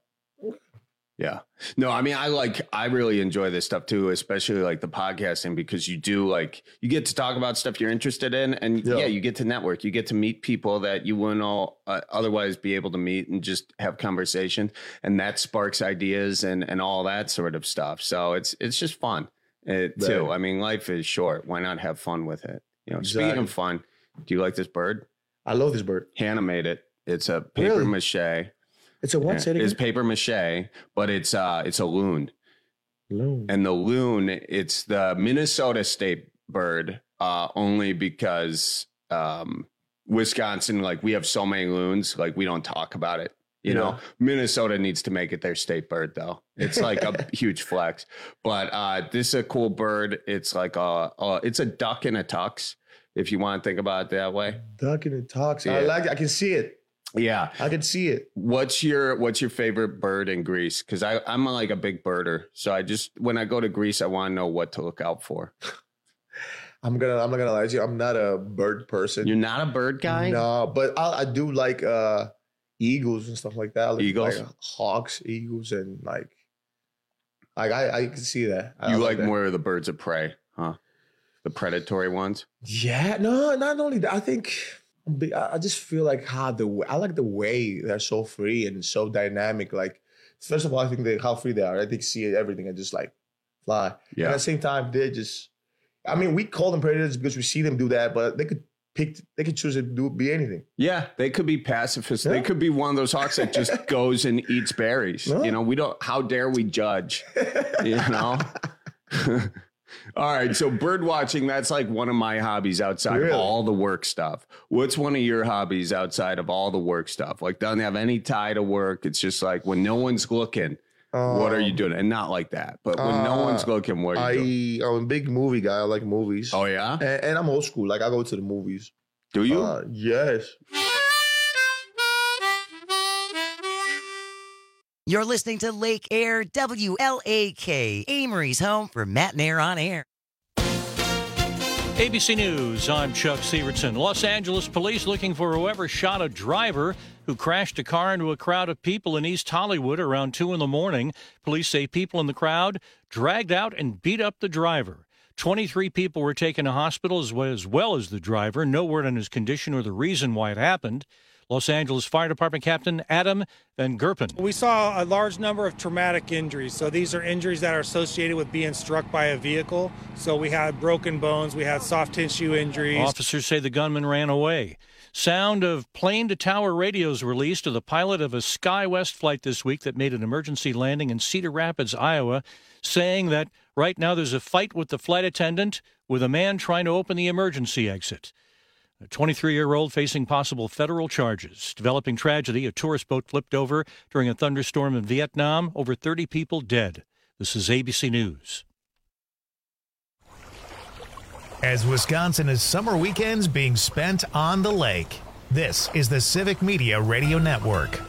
Speaker 15: Yeah. No, I mean, I like, I really enjoy this stuff too, especially like the podcasting, because you do like, you get to talk about stuff you're interested in. And yeah, yeah you get to network, you get to meet people that you wouldn't all uh, otherwise be able to meet and just have conversation. And that sparks ideas and, and all that sort of stuff. So it's, it's just fun uh, too. Right. I mean, life is short. Why not have fun with it? You know, exactly. Speaking of fun, do you like this bird?
Speaker 16: I love this bird.
Speaker 15: Hannah made it. It's a paper really? mache.
Speaker 16: It's a what?
Speaker 15: It's paper mache, but it's uh it's a loon.
Speaker 16: Loon.
Speaker 15: And the loon, it's the Minnesota state bird, uh, only because um Wisconsin, like we have so many loons, like we don't talk about it. You yeah. know, Minnesota needs to make it their state bird, though. It's like a huge flex. But uh, this is a cool bird. It's like a, a it's a duck in a tux, if you want to think about it that way.
Speaker 16: Duck in a tux. Yeah. I like it. I can see it.
Speaker 15: Yeah,
Speaker 16: I can see it.
Speaker 15: What's your What's your favorite bird in Greece? Because I I'm like a big birder, so I just when I go to Greece, I want to know what to look out for.
Speaker 16: I'm gonna I'm not gonna lie to you. I'm not a bird person.
Speaker 15: You're not a bird guy?
Speaker 16: No, but I, I do like uh, eagles and stuff like that. Like,
Speaker 15: eagles,
Speaker 16: like hawks, eagles, and like like I, I can see that. I
Speaker 15: you like,
Speaker 16: like that.
Speaker 15: more of the birds of prey, huh? The predatory ones.
Speaker 16: Yeah, no, not only that. I think. I just feel like how the I like the way they're so free and so dynamic. Like, first of all, I think they how free they are. I think see everything and just like fly.
Speaker 15: Yeah.
Speaker 16: And at the same time, they just. I mean, we call them predators because we see them do that, but they could pick. They could choose to do be anything.
Speaker 15: Yeah, they could be pacifists. Yeah. They could be one of those hawks that just goes and eats berries. No. You know, we don't. How dare we judge? You know. All right, so bird watching, that's like one of my hobbies outside
Speaker 16: Really?
Speaker 15: of all the work stuff. What's one of your hobbies outside of all the work stuff? Like, doesn't have any tie to work. It's just like when no one's looking, um, what are you doing? And not like that, but when uh, no one's looking, what are you
Speaker 16: I,
Speaker 15: doing?
Speaker 16: I'm a big movie guy. I like movies.
Speaker 15: Oh, yeah?
Speaker 16: And, and I'm old school. Like, I go to the movies.
Speaker 15: Do you?
Speaker 16: Uh, yes.
Speaker 17: You're listening to Lake Air W L A K, Amory's home for Matt and Air on Air.
Speaker 2: A B C News, I'm Chuck Severson. Los Angeles police looking for whoever shot a driver who crashed a car into a crowd of people in East Hollywood around two in the morning. Police say people in the crowd dragged out and beat up the driver. twenty-three people were taken to hospital as well, as well as the driver. No word on his condition or the reason why it happened. Los Angeles Fire Department Captain Adam Van Gerpen.
Speaker 3: We saw a large number of traumatic injuries. So these are injuries that are associated with being struck by a vehicle. So we had broken bones, we had soft tissue injuries.
Speaker 2: Officers say the gunman ran away. Sound of plane-to-tower radios released to the pilot of a SkyWest flight this week that made an emergency landing in Cedar Rapids, Iowa, saying that right now there's a fight with the flight attendant with a man trying to open the emergency exit. A twenty-three-year-old facing possible federal charges. Developing tragedy, a tourist boat flipped over during a thunderstorm in Vietnam. Over thirty people dead. This is A B C News.
Speaker 1: As Wisconsin is summer weekends being spent on the lake, this is the Civic Media Radio Network.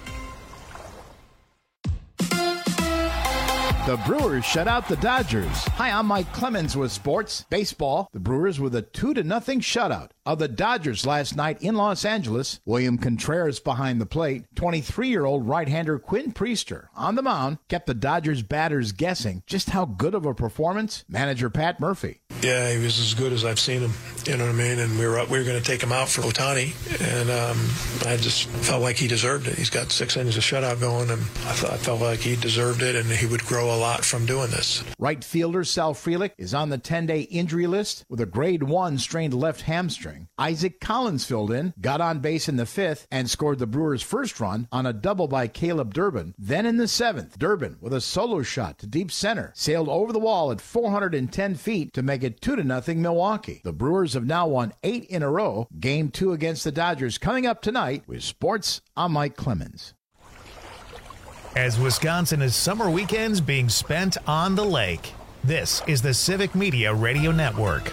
Speaker 18: The Brewers shut out the Dodgers. Hi, I'm Mike Clemens with sports. Baseball, the Brewers with a two to nothing shutout of the Dodgers last night in Los Angeles. William Contreras behind the plate. twenty-three-year-old right-hander Quinn Priester on the mound kept the Dodgers batters guessing just how good of a performance. Manager Pat Murphy.
Speaker 19: Yeah, he was as good as I've seen him. You know what I mean? And we were we were going to take him out for Ohtani, and um, I just felt like he deserved it. He's got six innings of shutout going, and I, th- I felt like he deserved it, and he would grow a lot from doing this.
Speaker 18: Right fielder Sal Frelick is on the ten-day injury list with a grade one strained left hamstring. Isaac Collins filled in, got on base in the fifth, and scored the Brewers' first run on a double by Caleb Durbin. Then in the seventh, Durbin, with a solo shot to deep center, sailed over the wall at four hundred ten feet to make it two to nothing Milwaukee. The Brewers have now won eight in a row. Game two against the Dodgers coming up tonight. With sports, I'm Mike Clemens.
Speaker 1: As Wisconsin is summer weekends being spent on the lake, this is the Civic Media Radio Network.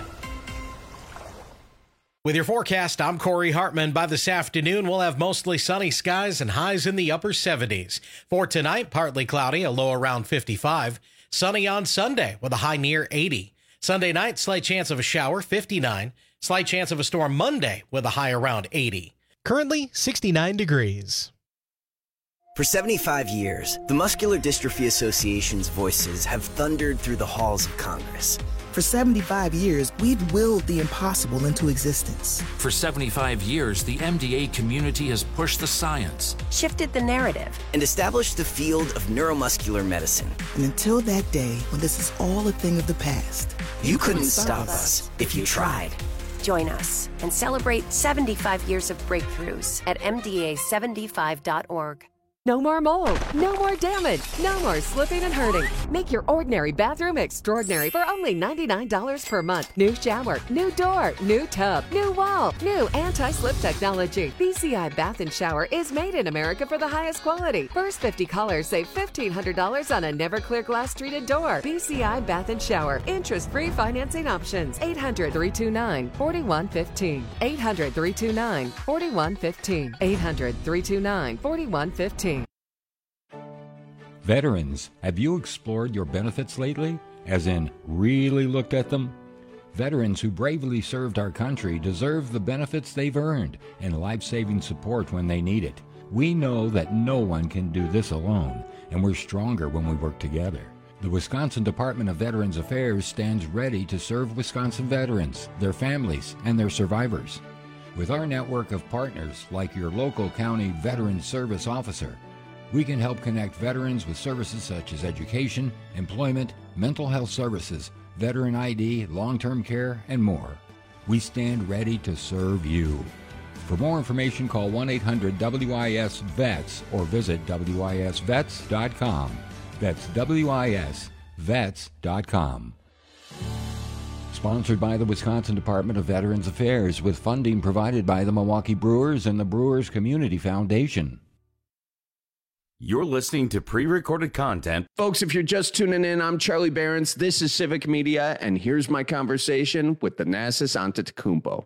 Speaker 13: With your forecast, I'm Corey Hartman. By this afternoon, we'll have mostly sunny skies and highs in the upper seventies. For tonight, partly cloudy, a low around fifty-five. Sunny on Sunday with a high near eighty. Sunday night, slight chance of a shower, fifty-nine. Slight chance of a storm Monday with a high around eighty.
Speaker 20: Currently, sixty-nine degrees.
Speaker 21: For seventy-five years, the Muscular Dystrophy Association's voices have thundered through the halls of Congress.
Speaker 22: For seventy-five years, we've willed the impossible into existence.
Speaker 23: For seventy-five years, the M D A community has pushed the science,
Speaker 21: shifted the narrative, and established the field of neuromuscular medicine.
Speaker 22: And until that day, when this is all a thing of the past,
Speaker 21: you, you couldn't, couldn't stop us if you tried.
Speaker 24: Join us and celebrate seventy-five years of breakthroughs at M D A seventy-five dot org.
Speaker 25: No more mold, no more damage, no more slipping and hurting. Make your ordinary bathroom extraordinary for only ninety-nine dollars per month. New shower, new door, new tub, new wall, new anti-slip technology. B C I Bath and Shower is made in America for the highest quality. First fifty callers save fifteen hundred dollars on a never clear glass treated door. B C I Bath and Shower. Interest-free financing options. eight hundred, three two nine, four one one five. eight hundred, three two nine, four one one five. eight hundred, three two nine, four one one five.
Speaker 26: Veterans, have you explored your benefits lately? As in, really looked at them? Veterans who bravely served our country deserve the benefits they've earned and life-saving support when they need it. We know that no one can do this alone, and we're stronger when we work together. The Wisconsin Department of Veterans Affairs stands ready to serve Wisconsin veterans, their families, and their survivors. With our network of partners like your local county Veterans Service Officer, we can help connect veterans with services such as education, employment, mental health services, veteran I D, long-term care, and more. We stand ready to serve you. For more information, call one eight hundred W I S vets or visit W I S vets dot com. That's W I S vets dot com. sponsored by the Wisconsin Department of Veterans Affairs with funding provided by the Milwaukee Brewers and the Brewers Community Foundation.
Speaker 14: You're listening to pre-recorded content.
Speaker 15: Folks, if you're just tuning in, I'm Charlie Behrens. This is Civic Media, and here's my conversation with Thanasis Antetokounmpo.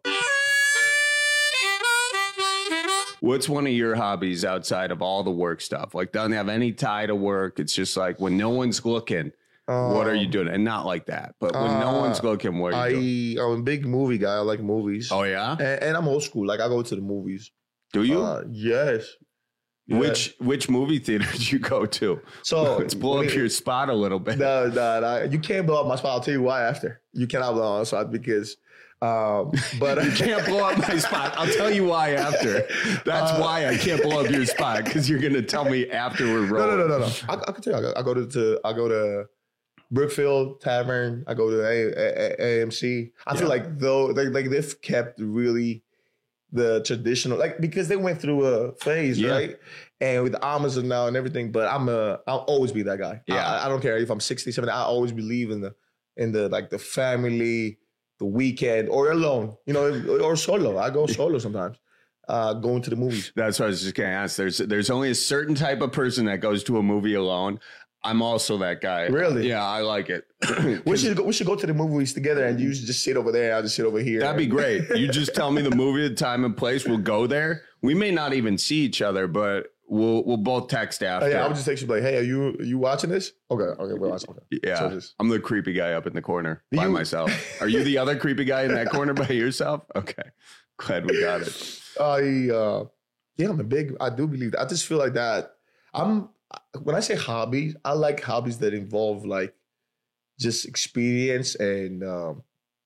Speaker 15: What's one of your hobbies outside of all the work stuff? Like, doesn't have any tie to work. It's just like when no one's looking, um, what are you doing? And not like that, but when uh, no one's looking, what are you
Speaker 16: I,
Speaker 15: doing?
Speaker 16: I'm a big movie guy. I like movies.
Speaker 15: Oh, yeah?
Speaker 16: And, and I'm old school. Like, I go to the movies.
Speaker 15: Do you?
Speaker 16: Uh, yes. Yeah.
Speaker 15: Which which movie theater did you go to? So let's blow up your spot a little bit.
Speaker 16: No, no, no. You can't blow up my spot. I'll tell you why after. You cannot blow up my spot because um but
Speaker 15: you can't blow up my spot. I'll tell you why after. That's uh, why I can't blow up your spot, because you're gonna tell me after we're rolling.
Speaker 16: No, no, no, no, no. I, I can tell you. I go, I go to, to I go to Brookfield Tavern. I go to A- A- A M C. I yeah. feel like though like, like they've kept really the traditional, like, because they went through a phase, yeah. right? And with Amazon now and everything, but I'm a, I'll always be that guy. Yeah. I, I don't care if I'm sixty, seventy, I always believe in the, in the, like the family, the weekend, or alone, you know, or solo. I go solo sometimes, uh, going to the movies.
Speaker 15: That's what I was just going to ask. There's, there's only a certain type of person that goes to a movie alone. I'm also that guy.
Speaker 16: Really?
Speaker 15: Yeah, I like it.
Speaker 16: we should go, we should go to the movies together, and you should just sit over there. I'll just sit over here.
Speaker 15: That'd be great. You just tell me the movie, the time and place. We'll go there. We may not even see each other, but we'll we'll both text after.
Speaker 16: Oh, yeah, I would just text you like, "Hey, are you are you watching this?" Okay, okay, we're watching. Okay.
Speaker 15: Yeah, so just, I'm the creepy guy up in the corner by
Speaker 16: you,
Speaker 15: myself. Are you the other creepy guy in that corner by yourself? Okay, glad we got it.
Speaker 16: I uh, yeah, I'm a big. I do believe that. I just feel like that. I'm. When I say hobbies, I like hobbies that involve like just experience and um,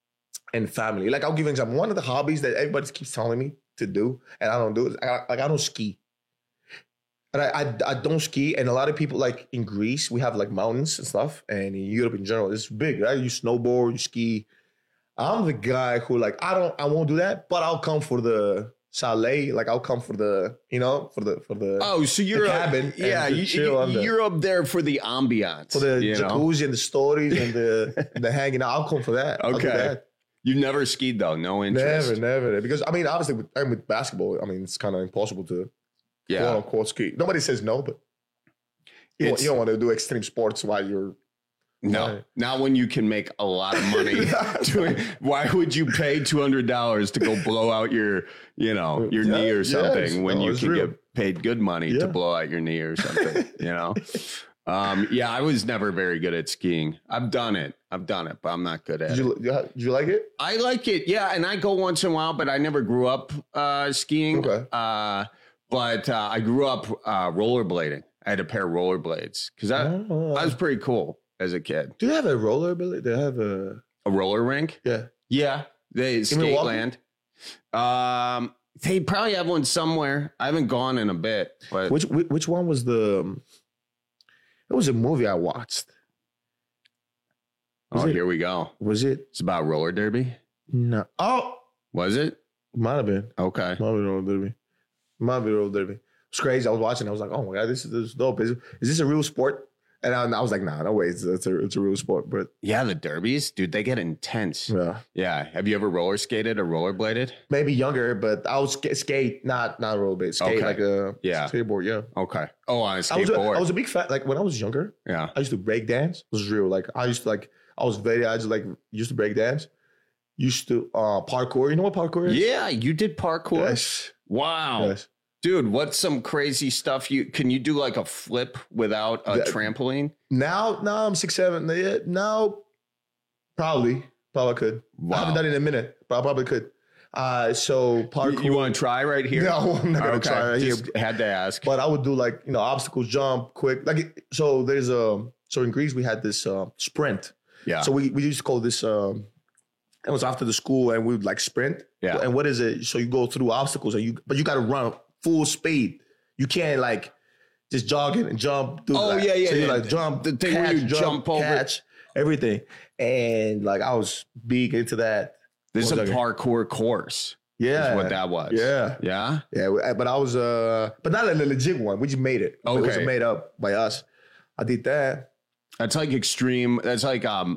Speaker 16: and family. Like, I'll give you an example. One of the hobbies that everybody keeps telling me to do, and I don't do it. I, like I don't ski, and I, I I don't ski. And a lot of people, like in Greece, we have like mountains and stuff, and in Europe in general, it's big, right? You snowboard, you ski. I'm the guy who like I don't I won't do that, but I'll come for the chalet, like I'll come for the, you know, for the for the
Speaker 15: oh, so you're
Speaker 16: the cabin,
Speaker 15: up, yeah, you, you,
Speaker 16: the,
Speaker 15: you're up there for the ambiance,
Speaker 16: for the
Speaker 15: you
Speaker 16: jacuzzi
Speaker 15: know?
Speaker 16: and the stories and the the hanging out. I'll come for that.
Speaker 15: Okay,
Speaker 16: that.
Speaker 15: You've never skied though, no interest.
Speaker 16: Never, never, because I mean, obviously, with, and with basketball, I mean, it's kind of impossible to yeah, quote unquote ski. Nobody says no, but you, want, you don't want to do extreme sports while you're.
Speaker 15: No, right. Not when you can make a lot of money. doing, why would you pay two hundred dollars to go blow out your, you know, your yeah, knee or something yes. when no, you can real. get paid good money yeah. to blow out your knee or something, you know? Um, yeah, I was never very good at skiing. I've done it. I've done it, but I'm not good at
Speaker 16: did you,
Speaker 15: it.
Speaker 16: Did you like it?
Speaker 15: I like it. Yeah. And I go once in a while, but I never grew up uh, skiing.
Speaker 16: Okay.
Speaker 15: Uh, but uh, I grew up uh, rollerblading. I had a pair of rollerblades because I, oh. I was pretty cool as a kid.
Speaker 16: Do you have a roller blade? They have a
Speaker 15: a roller rink?
Speaker 16: Yeah.
Speaker 15: Yeah. They Skateland. Um they probably have one somewhere. I haven't gone in a bit. But
Speaker 16: which which one was the it was a movie I watched.
Speaker 15: Was oh, it, here we go.
Speaker 16: Was it?
Speaker 15: It's about roller derby?
Speaker 16: No. Oh,
Speaker 15: was it?
Speaker 16: Might have been.
Speaker 15: Okay.
Speaker 16: Might have been roller derby. Might be roller derby. It's crazy. I was watching. I was like, oh my God, this is, this is dope. Is, is this a real sport? And I, I was like, nah, no way. It's, it's, a, it's a real sport. But
Speaker 15: yeah, the derbies, dude, they get intense.
Speaker 16: Yeah.
Speaker 15: Yeah. Have you ever roller skated or rollerbladed?
Speaker 16: Maybe younger, but I was sk- skate, not not rollerblade. Skate okay. like a
Speaker 15: yeah.
Speaker 16: skateboard. Yeah.
Speaker 15: Okay. Oh, on a skateboard.
Speaker 16: I was a, I was a big fan. Like when I was younger,
Speaker 15: yeah,
Speaker 16: I used to break dance. It was real. Like I used to like, I was very, I just like used to break dance. Used to uh, parkour. You know what parkour is?
Speaker 15: Yeah. You did parkour?
Speaker 16: Yes.
Speaker 15: Wow.
Speaker 16: Yes.
Speaker 15: Dude, what's some crazy stuff you can you do like a flip without a that, trampoline?
Speaker 16: Now, now I'm six seven. Yeah, now probably, probably could. Wow. I haven't done it in a minute, but I probably could. Uh, so parkour.
Speaker 15: You, you want to try right here?
Speaker 16: No, I'm not gonna okay. try right
Speaker 15: Just
Speaker 16: here.
Speaker 15: Had to ask.
Speaker 16: But I would do like you know obstacles, jump quick. Like so, there's a so in Greece we had this uh, sprint.
Speaker 15: Yeah.
Speaker 16: So we we used to call this. Um, it was after the school, and we would like sprint.
Speaker 15: Yeah.
Speaker 16: And what is it? So you go through obstacles, and you but you got to run full speed. You can't like just jog in and jump. Do
Speaker 15: oh
Speaker 16: like,
Speaker 15: yeah, yeah.
Speaker 16: So you
Speaker 15: yeah.
Speaker 16: like jump,
Speaker 15: the thing
Speaker 16: catch,
Speaker 15: where you jump,
Speaker 16: jump over, catch everything, and like I was big into that.
Speaker 15: This is a parkour course.
Speaker 16: Yeah,
Speaker 15: is what that was.
Speaker 16: Yeah,
Speaker 15: yeah,
Speaker 16: yeah. But I was uh, but not a legit one. We just made it.
Speaker 15: Okay,
Speaker 16: it was made up by us. I did that.
Speaker 15: That's like extreme. That's like um.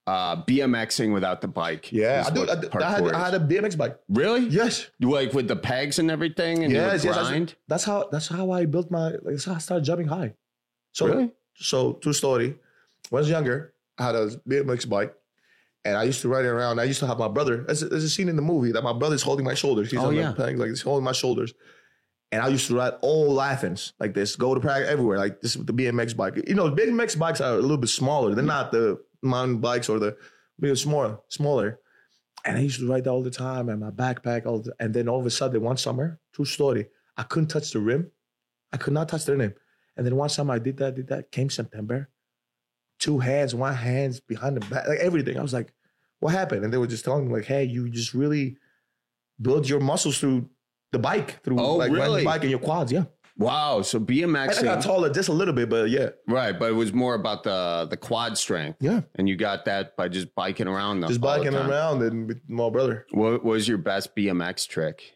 Speaker 15: uh, BMXing without the bike.
Speaker 16: Yeah, I, do, I, do, I, had, I had a B M X bike.
Speaker 15: Really?
Speaker 16: Yes.
Speaker 15: Like with the pegs and everything, and
Speaker 16: yes,
Speaker 15: you would
Speaker 16: yes.
Speaker 15: grind.
Speaker 16: That's, that's how. That's how I built my. Like, that's how I started jumping high. So,
Speaker 15: really?
Speaker 16: So, true story. When I was younger, I had a B M X bike, and I used to ride it around. I used to have my brother. There's a, there's a scene in the movie that my brother's holding my shoulders. He's
Speaker 15: oh
Speaker 16: on
Speaker 15: yeah,
Speaker 16: the pegs, like he's holding my shoulders. And I used to ride all Athens like this, go to practice everywhere like this with the B M X bike. You know, B M X bikes are a little bit smaller. They're not the mountain bikes or the, they're smaller, smaller. And I used to ride that all the time and my backpack all the, and then all of a sudden one summer, true story, I couldn't touch the rim. I could not touch the rim. And then one summer I did that, did that, came September, two hands, one hands behind the back, like everything. I was like, what happened? And they were just telling me like, hey, you just really build your muscles through the bike, through
Speaker 15: oh,
Speaker 16: like
Speaker 15: really?
Speaker 16: riding the bike and your quads, yeah.
Speaker 15: Wow, so BMXing.
Speaker 16: I got taller just a little bit, but yeah.
Speaker 15: Right, but it was more about the the quad strength.
Speaker 16: Yeah.
Speaker 15: And you got that by just biking around.
Speaker 16: Just biking around and with my brother.
Speaker 15: What was your best B M X trick?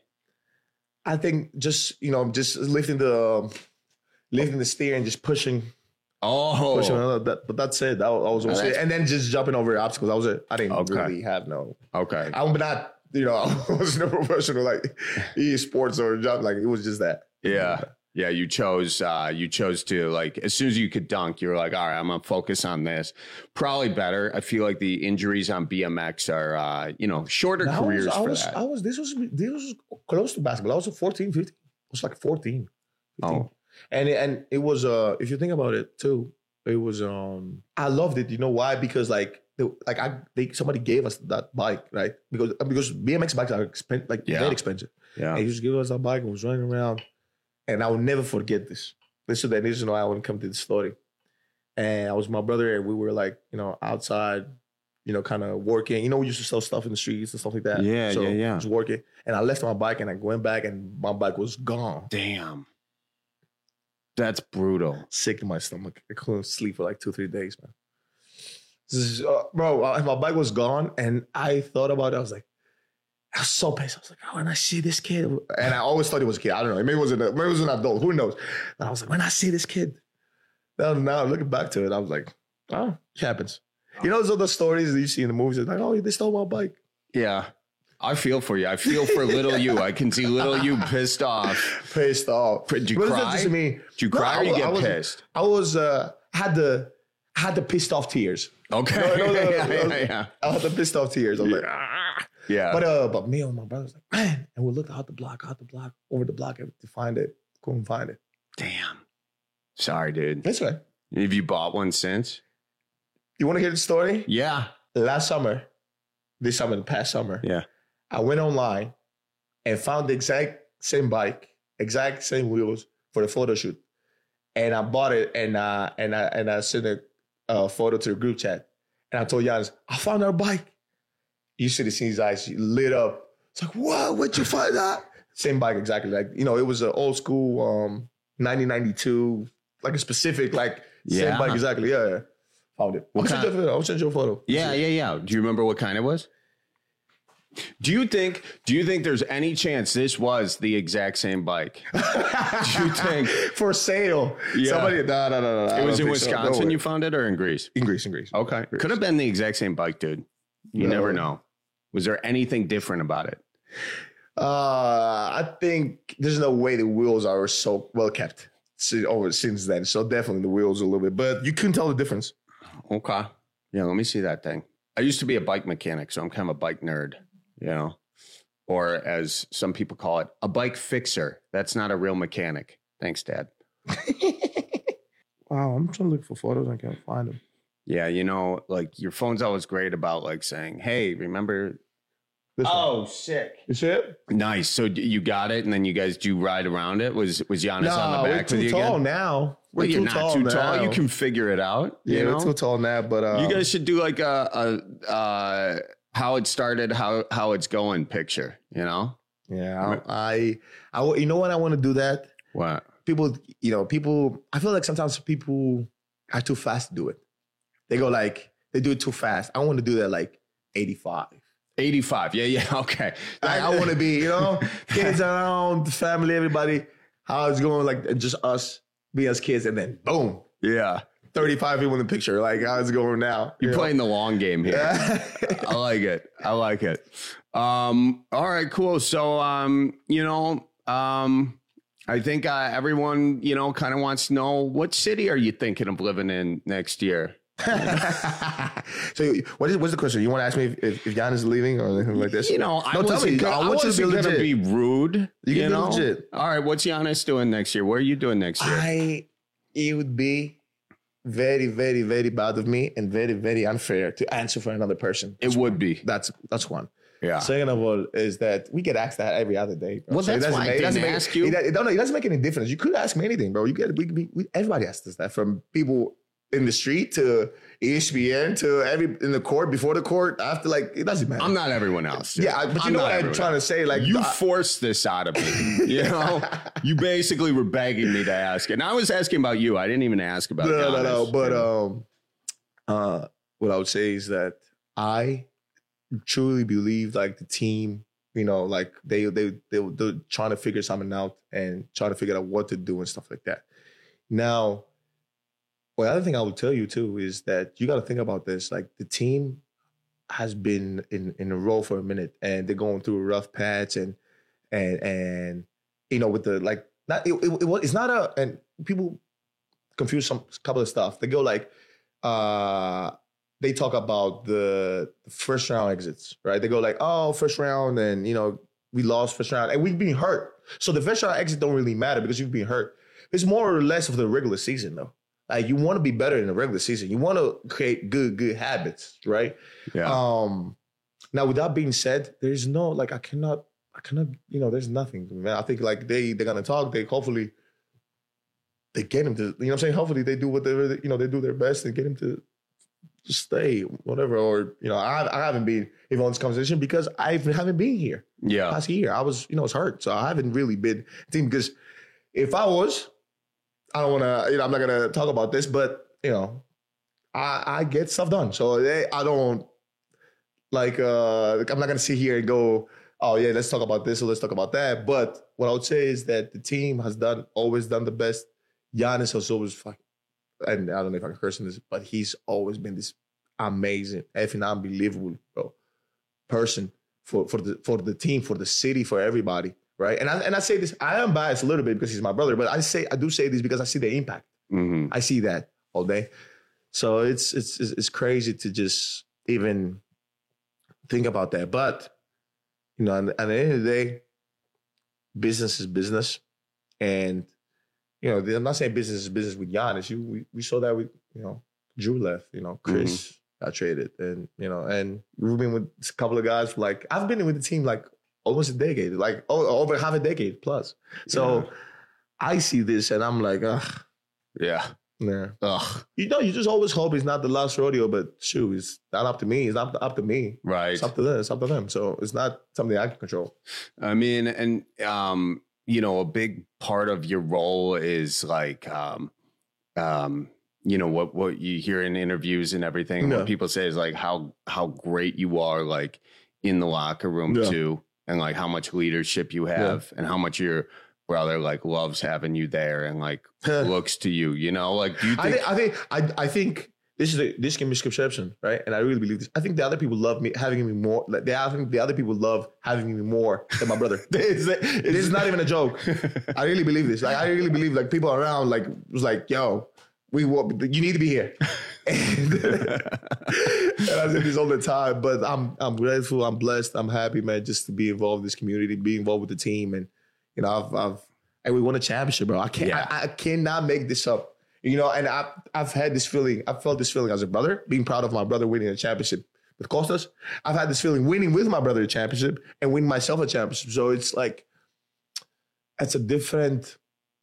Speaker 16: I think just, you know, just lifting the lifting the steer and just pushing.
Speaker 15: Oh.
Speaker 16: Pushing, that, but that's it. That was, I was it. And then just jumping over obstacles. That was it. I didn't okay. really have no.
Speaker 15: Okay.
Speaker 16: I'm not, you know, I was no professional like esports or jump. Like it was just that.
Speaker 15: Yeah. Yeah, you chose uh, you chose to, like, as soon as you could dunk, you were like, all right, I'm going to focus on this. Probably better. I feel like the injuries on B M X are, uh, you know, shorter now careers
Speaker 16: I was, I
Speaker 15: for
Speaker 16: was,
Speaker 15: that.
Speaker 16: I was, this was, this was close to basketball. I was fourteen, fifteen. I was like fourteen, fifteen. Oh. And, and it was, uh, if you think about it too, it was, um, I loved it. You know why? Because like, the, like I, they, somebody gave us that bike, right? Because, because B M X bikes are expen- like yeah. very expensive.
Speaker 15: Yeah.
Speaker 16: And he just gave us that bike and was running around. And I will never forget this. This is the reason why I want to come to this story. And I was with my brother, and we were like, you know, outside, you know, kind of working. You know, we used to sell stuff in the streets and stuff like that.
Speaker 15: Yeah,
Speaker 16: so
Speaker 15: yeah, yeah.
Speaker 16: I was working. And I left my bike, and I went back, and my bike was gone.
Speaker 15: Damn. That's brutal.
Speaker 16: Sick to my stomach. I couldn't sleep for like two, three days, man. This is, uh, bro, uh, my bike was gone, and I thought about it. I was like, I was so pissed. I was like, oh, when I see this kid, and I always thought he was a kid. I don't know. Maybe it was an, maybe it was an adult. Who knows? But I was like, when I see this kid, now, now looking back to it, I was like, oh, it happens. You know, those other stories that you see in the movies. It's like, oh, they stole my bike.
Speaker 15: Yeah. I feel for you. I feel for little you. I can see little you pissed off.
Speaker 16: Pissed off.
Speaker 15: Did you
Speaker 16: what
Speaker 15: cry?
Speaker 16: Does that just mean?
Speaker 15: Did you cry no, or you get
Speaker 16: I was,
Speaker 15: pissed?
Speaker 16: I was, uh, had the, had the pissed off tears.
Speaker 15: Okay.
Speaker 16: No, no, no,
Speaker 15: yeah,
Speaker 16: I,
Speaker 15: yeah,
Speaker 16: was,
Speaker 15: yeah.
Speaker 16: I had the pissed off tears. I was like, ah.
Speaker 15: Yeah.
Speaker 16: But uh, but me and my brother was like, man, and we looked out the block, out the block, over the block to find it. Couldn't find it.
Speaker 15: Damn. Sorry, dude.
Speaker 16: That's right.
Speaker 15: Have you bought one since?
Speaker 16: You want to hear the story?
Speaker 15: Yeah.
Speaker 16: Last summer, this summer, the past summer,
Speaker 15: yeah,
Speaker 16: I went online and found the exact same bike, exact same wheels for the photo shoot, and I bought it and uh and I and I sent a uh, photo to the group chat, and I told Giannis, I found our bike. You should have seen his eyes lit up. It's like, what? Where'd you find that? Same bike, exactly. Like, you know, it was an old school um, nineteen ninety-two, like a specific, like,
Speaker 15: yeah.
Speaker 16: same bike, exactly. Yeah, yeah. Found it. I'll send, you, I'll send you a photo.
Speaker 15: Yeah, yeah, yeah. Do you remember what kind it was? Do you think, do you think there's any chance this was the exact same bike? Do you think?
Speaker 16: For sale.
Speaker 15: Yeah.
Speaker 16: Somebody, no, no, no, no.
Speaker 15: It was in Wisconsin so. no you found it or in Greece?
Speaker 16: In Greece, in Greece.
Speaker 15: Okay.
Speaker 16: Greece.
Speaker 15: Could have been the exact same bike, dude. You no. never know. Was there anything different about it?
Speaker 16: Uh, I think there's no way the wheels are so well kept over since then. So definitely the wheels a little bit, but you couldn't tell the difference.
Speaker 15: Okay. Yeah, let me see that thing. I used to be a bike mechanic, so I'm kind of a bike nerd, you know, or as some people call it, a bike fixer. That's not a real mechanic. Thanks, Dad.
Speaker 16: Wow, I'm trying to look for photos. I can't find them.
Speaker 15: Yeah, you know, like your phone's always great about like saying, hey, remember?
Speaker 16: This
Speaker 15: oh,
Speaker 16: one.
Speaker 15: sick.
Speaker 16: You see it?
Speaker 15: Nice. So you got it, and then you guys do ride around it? Was was Giannis
Speaker 16: no,
Speaker 15: on the back
Speaker 16: we're
Speaker 15: with you
Speaker 16: too tall
Speaker 15: again?
Speaker 16: now. We're
Speaker 15: well, you're
Speaker 16: too
Speaker 15: not
Speaker 16: tall
Speaker 15: too
Speaker 16: now.
Speaker 15: tall. You can figure it out.
Speaker 16: Yeah,
Speaker 15: you know?
Speaker 16: we're too tall now, but... Um,
Speaker 15: you guys should do like a, a uh, how it started, how how it's going picture, you know?
Speaker 16: Yeah, I, I, I you know what I want to do that?
Speaker 15: What?
Speaker 16: People, you know, people, I feel like sometimes people are too fast to do it. They go like, they do it too fast. I want to do that like eighty-five.
Speaker 15: eighty-five. Yeah, yeah. Okay.
Speaker 16: Like, I want to be, you know, kids around, the family, everybody, how it's going, like just us, be as kids, and then boom.
Speaker 15: Yeah.
Speaker 16: thirty-five people in the picture. Like, how's it going now?
Speaker 15: You're
Speaker 16: you
Speaker 15: playing
Speaker 16: know?
Speaker 15: the long game here. I like it. I like it. Um, all right, cool. So, um, you know, um, I think uh, everyone, you know, kind of wants to know, what city are you thinking of living in next year?
Speaker 16: So what is what's the question? You want to ask me if, if, if Giannis is leaving or anything like this?
Speaker 15: You know, I
Speaker 16: no,
Speaker 15: wasn't,
Speaker 16: tell me.
Speaker 15: I
Speaker 16: I want you to be
Speaker 15: wasn't gonna
Speaker 16: legit.
Speaker 15: be rude.
Speaker 16: You,
Speaker 15: You,
Speaker 16: can
Speaker 15: know,
Speaker 16: be legit.
Speaker 15: all right. What's Giannis doing next year? What are you doing next year?
Speaker 16: I it would be very, very, very bad of me and very, very unfair to answer for another person.
Speaker 15: It would be.
Speaker 16: That's that's one.
Speaker 15: Yeah.
Speaker 16: Second of all, is that we get asked that every other day. Bro.
Speaker 15: Well,
Speaker 16: So it
Speaker 15: that's
Speaker 16: doesn't
Speaker 15: why
Speaker 16: make-
Speaker 15: I
Speaker 16: it doesn't
Speaker 15: didn't
Speaker 16: make-
Speaker 15: ask you.
Speaker 16: It, it, don't, it doesn't make any difference. You could ask me anything, bro. You get we, we, we, everybody asks us that, from people in the street to E S P N to every in the court, before the court, after. Like, it doesn't matter.
Speaker 15: I'm not everyone else. dude.
Speaker 16: Yeah, I- but you
Speaker 15: I'm
Speaker 16: know
Speaker 15: not
Speaker 16: what I'm
Speaker 15: everyone
Speaker 16: trying to
Speaker 15: else.
Speaker 16: say. Like,
Speaker 15: you
Speaker 16: I-
Speaker 15: forced this out of me. You know, you basically were begging me to ask it. And I was asking about you. I didn't even ask about
Speaker 16: No, no, no.
Speaker 15: Giannis.
Speaker 16: But um, uh, what I would say is that I truly believe, like, the team, you know, like they they they they're trying to figure something out and trying to figure out what to do and stuff like that. Now, well, the other thing I would tell you too is that you got to think about this. Like, the team has been in in a row for a minute, and they're going through a rough patch, and and and you know, with the like, not it, it, it it's not a, and people confuse some couple of stuff. They go like, uh, they talk about the first round exits, right? They go like, oh, first round, and you know, we lost first round, and we've been hurt. So the first round exit don't really matter because you've been hurt. It's more or less of the regular season, though. Like, you want to be better in the regular season. You want to create good, good habits, right?
Speaker 15: Yeah.
Speaker 16: Um, now, with that being said, there's no, like, I cannot, I cannot, you know, there's nothing, man. I think, like, they, they're going to talk. They hopefully, they get him to, you know what I'm saying? Hopefully they do whatever, you know, they do their best and get him to just stay, whatever. Or, you know, I, I haven't been even on this conversation because I haven't been here.
Speaker 15: Yeah.
Speaker 16: Last year, I was, you know, I was hurt. So I haven't really been team, because if I was, I don't want to, you know, I'm not going to talk about this, but, you know, I, I get stuff done. So they, I don't, like, uh, I'm not going to sit here and go, oh, yeah, let's talk about this or let's talk about that. But what I would say is that the team has done, always done the best. Giannis has always, fucking, and I don't know if I can curse in this, but he's always been this amazing, effing unbelievable, bro, person for, for, the, for the team, for the city, for everybody. Right. And I and I say this, I am biased a little bit because he's my brother, but I say I do say this because I see the impact.
Speaker 15: Mm-hmm.
Speaker 16: I see that all day. So it's it's it's crazy to just even think about that. But, you know, at the end of the day, business is business. And, you know, I'm not saying business is business with Giannis. You we, we saw that with, you know, Drew left, you know, Chris mm-hmm. got traded. And, you know, and we've been with a couple of guys for like, I've been with the team like almost a decade, like oh, over half a decade plus. So yeah. I see this and I'm like, ugh.
Speaker 15: Yeah.
Speaker 16: Yeah.
Speaker 15: Ugh.
Speaker 16: You know, you just always hope it's not the last rodeo, but shoot, it's not up to me. It's not up to me.
Speaker 15: Right.
Speaker 16: It's up to them. It's up to them. So it's not something I can control.
Speaker 15: I mean, and, um, you know, a big part of your role is like, um, um, you know, what, what you hear in interviews and everything,
Speaker 16: yeah.
Speaker 15: what people say is like how, how great you are, like in the locker room
Speaker 16: yeah.
Speaker 15: too. And like how much leadership you have yeah. and how much your brother like loves having you there and like looks to you, you know, like do you think
Speaker 16: I think I think I, I think this is a this can be misconception, right? And I really believe this. I think the other people love me having me more. Like they I think the other people love having me more than my brother. This is not even a joke. I really believe this. Like I really believe like people around like was like, yo, we want you need to be here. And, and I say this all the time, but I'm I'm grateful, I'm blessed, I'm happy, man, just to be involved in this community, be involved with the team, and you know, I've I've and we won a championship, bro. I can't, yeah. I, I cannot make this up, you know. And I've I've had this feeling, I felt this feeling as a brother, being proud of my brother winning a championship with Costas. I've had this feeling winning with my brother a championship and winning myself a championship. So it's like it's a different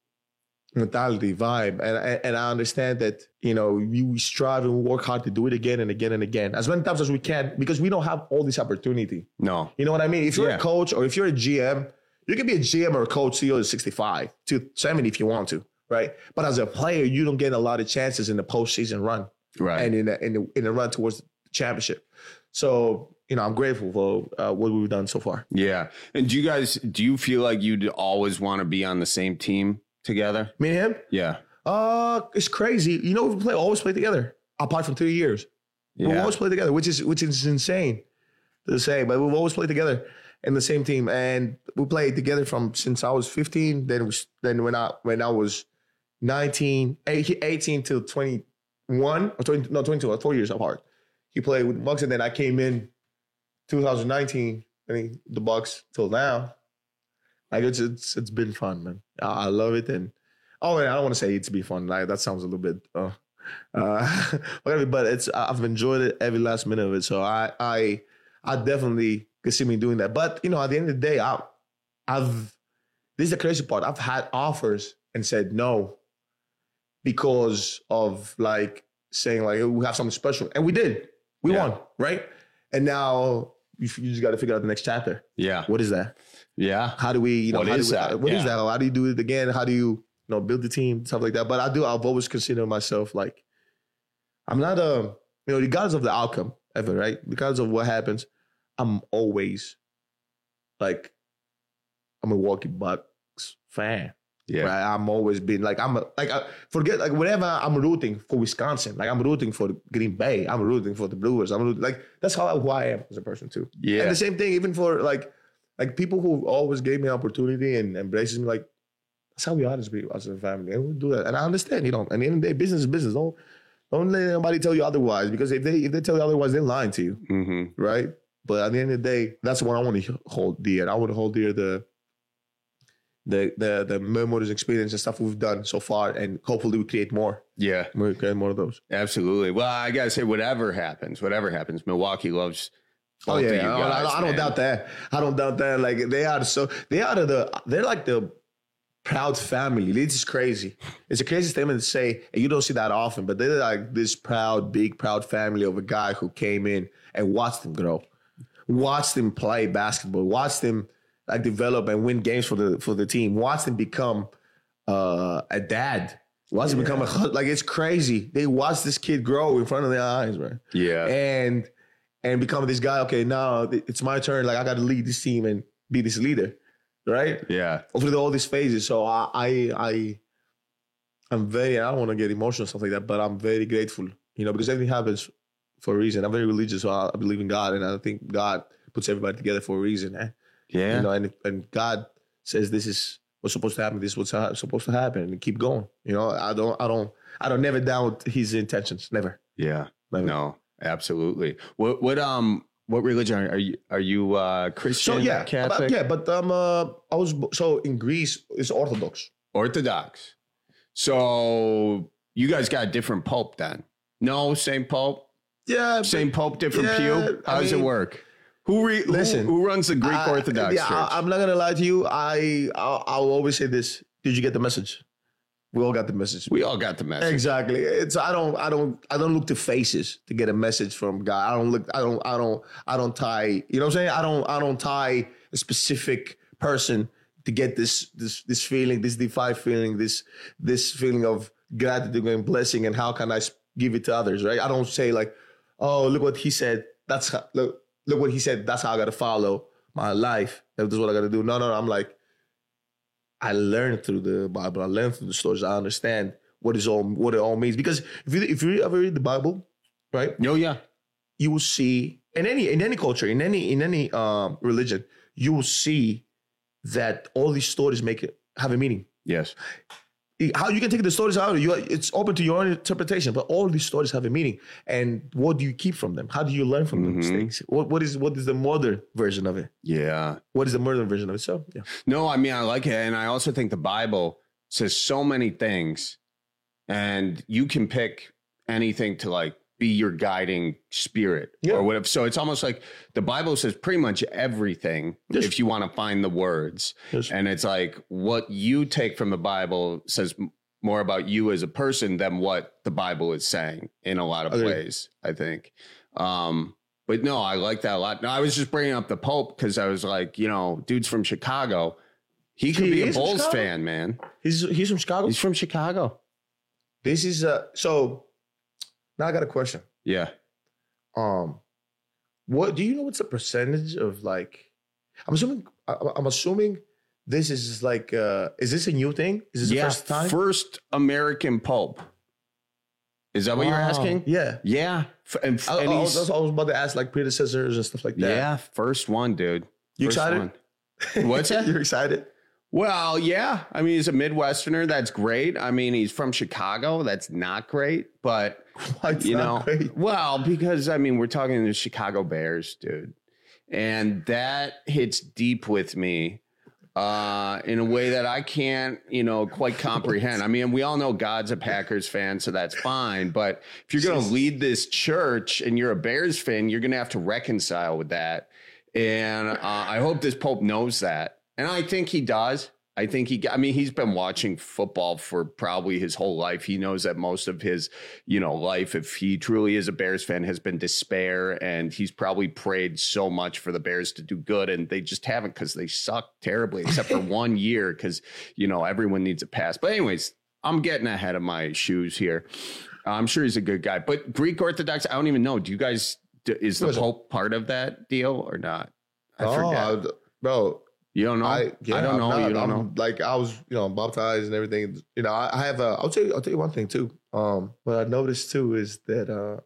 Speaker 16: mentality, vibe. And, and I understand that, you know, you strive and work hard to do it again and again and again, as many times as we can, because we don't have all this opportunity.
Speaker 15: No.
Speaker 16: You know what I mean? If you're
Speaker 15: yeah.
Speaker 16: a coach or if you're a G M, you can be a G M or a coach till you're sixty-five to seventy if you want to, right? But as a player, you don't get a lot of chances in the postseason run.
Speaker 15: Right.
Speaker 16: And in the, in the, in the run towards the championship. So, you know, I'm grateful for uh, what we've done so far.
Speaker 15: Yeah. And do you guys, do you feel like you'd always want to be on the same team together?
Speaker 16: Me and him?
Speaker 15: Yeah.
Speaker 16: Uh, it's crazy. You know, we play always play together. Apart from three years, yeah. we always play together, which is which is insane to say. But we've always played together in the same team, and we played together from since I was fifteen. Then we, then when I when I was nineteen, eighteen till twenty-one or twenty, no twenty-two, four years apart. He played with the Bucks, and then I came in two thousand nineteen. I mean, the Bucks till now. Like it's it's it's been fun, man. I, I love it, and oh, and I don't want to say it's been fun. Like that sounds a little bit, uh, uh, whatever. But it's I've enjoyed it every last minute of it. So I I I definitely could see me doing that. But you know, at the end of the day, I I've this is the crazy part. I've had offers and said no because of like saying like we have something special, and we did. We yeah. won, right? And now you, you just got to figure out the next chapter.
Speaker 4: Yeah.
Speaker 16: What is that?
Speaker 4: Yeah.
Speaker 16: How do we, you know,
Speaker 4: what
Speaker 16: how
Speaker 4: is
Speaker 16: do we,
Speaker 4: that?
Speaker 16: What
Speaker 4: yeah.
Speaker 16: is that? How do you do it again? How do you, you know, build the team, stuff like that? But I do, I've always considered myself like, I'm not a, you know, regardless of the outcome ever, right? Regardless of what happens, I'm always like, I'm a Milwaukee Bucks fan.
Speaker 4: Yeah.
Speaker 16: Right? I'm always been like, I'm a, like, I forget, like, whenever I'm rooting for Wisconsin, like, I'm rooting for Green Bay, I'm rooting for the Brewers. I'm rooting, like, that's how who I am as a person, too.
Speaker 4: Yeah.
Speaker 16: And the same thing, even for like, like people who always gave me opportunity and embraces me, like, that's how we are as people, as a family. And we do that. And I understand, you know, at the end of the day, business is business. Don't, don't let anybody tell you otherwise, because if they if they tell you otherwise, they're lying to you.
Speaker 4: Mm-hmm.
Speaker 16: Right? But at the end of the day, that's what I want to hold dear. I want to hold dear the the the the memories, experience, and stuff we've done so far, and hopefully we create more.
Speaker 4: Yeah.
Speaker 16: We create more of those.
Speaker 4: Absolutely. Well, I gotta say, whatever happens, whatever happens, Milwaukee loves
Speaker 16: Oh
Speaker 4: both
Speaker 16: yeah,
Speaker 4: of you
Speaker 16: I,
Speaker 4: guys,
Speaker 16: I, I don't doubt that. I don't doubt that. Like they are so they are the they're like the proud family. It's just crazy. It's a crazy statement to say, and you don't see that often. But they're like this proud, big, proud family of a guy who came in and watched them grow, watched them play basketball, watched them like develop and win games for the for the team, watched them become uh, a dad. Watch him yeah. become a like it's crazy. They watch this kid grow in front of their eyes, man.
Speaker 4: Yeah,
Speaker 16: and. And become this guy, okay, now it's my turn. Like, I got to lead this team and be this leader, right?
Speaker 4: Yeah.
Speaker 16: Over all these phases. So I, I, I I'm very, I don't want to get emotional, stuff like that, but I'm very grateful, you know, because everything happens for a reason. I'm very religious, so I believe in God, and I think God puts everybody together for a reason. Eh?
Speaker 4: Yeah.
Speaker 16: You know, and, and God says this is what's supposed to happen, this is what's supposed to happen, and keep going. You know, I don't, I don't, I don't never doubt his intentions, never.
Speaker 4: Yeah.
Speaker 16: Never.
Speaker 4: No. Absolutely. What what um what religion are you? Are you uh, Christian?
Speaker 16: So yeah,
Speaker 4: Catholic?
Speaker 16: But, yeah, but um, uh, I was so in Greece it's Orthodox.
Speaker 4: Orthodox. So you guys got a different pope then? No, same pope.
Speaker 16: Yeah,
Speaker 4: same
Speaker 16: but,
Speaker 4: pope, different
Speaker 16: yeah,
Speaker 4: pew. How I does mean, it work? Who re- listen? Who, who runs the Greek
Speaker 16: I,
Speaker 4: Orthodox
Speaker 16: yeah,
Speaker 4: Church?
Speaker 16: I, I'm not gonna lie to you. I I'll, I'll always say this. Did you get the message? We all got the message.
Speaker 4: We all got the message.
Speaker 16: Exactly. It's I don't I don't I don't look to faces to get a message from God. I don't look I don't I don't I don't tie, you know what I'm saying? I don't I don't tie a specific person to get this this this feeling, this divine feeling, this this feeling of gratitude and blessing, and how can I give it to others, right? I don't say like, "Oh, look what he said. That's how, look look what he said. That's how I got to follow my life. That's what I got to do." No, no, no, I'm like I learned through the Bible. I learned through the stories. I understand what is all what it all means. Because if you if you ever read the Bible, right?
Speaker 4: Oh yeah,
Speaker 16: you will see in any in any culture, in any in any um, religion, you will see that all these stories make it have a meaning.
Speaker 4: Yes.
Speaker 16: How you can take the stories out, you it's open to your own interpretation. But all these stories have a meaning, and what do you keep from them? How do you learn from
Speaker 4: mm-hmm.
Speaker 16: those things? What what is what is the modern version of it?
Speaker 4: Yeah.
Speaker 16: What is the modern version of it? So yeah.
Speaker 4: No, I mean I like it, and I also think the Bible says so many things, and you can pick anything to like be your guiding spirit yeah. or whatever. So it's almost like the Bible says pretty much everything yes. if you want to find the words. Yes. And it's like what you take from the Bible says more about you as a person than what the Bible is saying in a lot of okay. ways, I think. Um, but no, I like that a lot. No, I was just bringing up the Pope because I was like, you know, dude's from Chicago. He could he be a Bulls fan, man.
Speaker 16: He's he's from Chicago?
Speaker 4: He's from Chicago.
Speaker 16: This is uh so now I got a question.
Speaker 4: Yeah.
Speaker 16: Um, what do you know? What's the percentage of like? I'm assuming. I'm assuming this is like, uh, is this a new thing? Is this
Speaker 4: yeah,
Speaker 16: the first time?
Speaker 4: First American Pope. Is that what
Speaker 16: wow.
Speaker 4: you're asking?
Speaker 16: Yeah.
Speaker 4: Yeah. And,
Speaker 16: I,
Speaker 4: and
Speaker 16: I, was, I was about to ask like predecessors and stuff like that.
Speaker 4: Yeah, first one, dude.
Speaker 16: You
Speaker 4: first
Speaker 16: excited?
Speaker 4: One. What's that?
Speaker 16: You're excited?
Speaker 4: Well, yeah. I mean, he's a Midwesterner. That's great. I mean, he's from Chicago. That's not great. But,
Speaker 16: What's
Speaker 4: you
Speaker 16: not
Speaker 4: know,
Speaker 16: great?
Speaker 4: well, because, I mean, we're talking the Chicago Bears, dude. And that hits deep with me uh, in a way that I can't, you know, quite comprehend. I mean, we all know God's a Packers fan, so that's fine. But if you're going to lead this church and you're a Bears fan, you're going to have to reconcile with that. And uh, I hope this Pope knows that. And I think he does. I think he, I mean, he's been watching football for probably his whole life. He knows that most of his, you know, life, if he truly is a Bears fan, has been despair. And he's probably prayed so much for the Bears to do good. And they just haven't, because they suck terribly, except for one year, because, you know, everyone needs a pass. But anyways, I'm getting ahead of my shoes here. I'm sure he's a good guy. But Greek Orthodox, I don't even know. Do you guys, is the Pope part of that deal or not? I
Speaker 16: oh,
Speaker 4: forget.
Speaker 16: Bro.
Speaker 4: You don't know?
Speaker 16: I, yeah,
Speaker 4: I don't
Speaker 16: I'm
Speaker 4: know.
Speaker 16: Not,
Speaker 4: you don't
Speaker 16: I'm,
Speaker 4: know.
Speaker 16: Like I was, you know, baptized and everything. You know, I, I have a. I'll tell you. I'll tell you one thing too. Um, what I noticed too is that uh,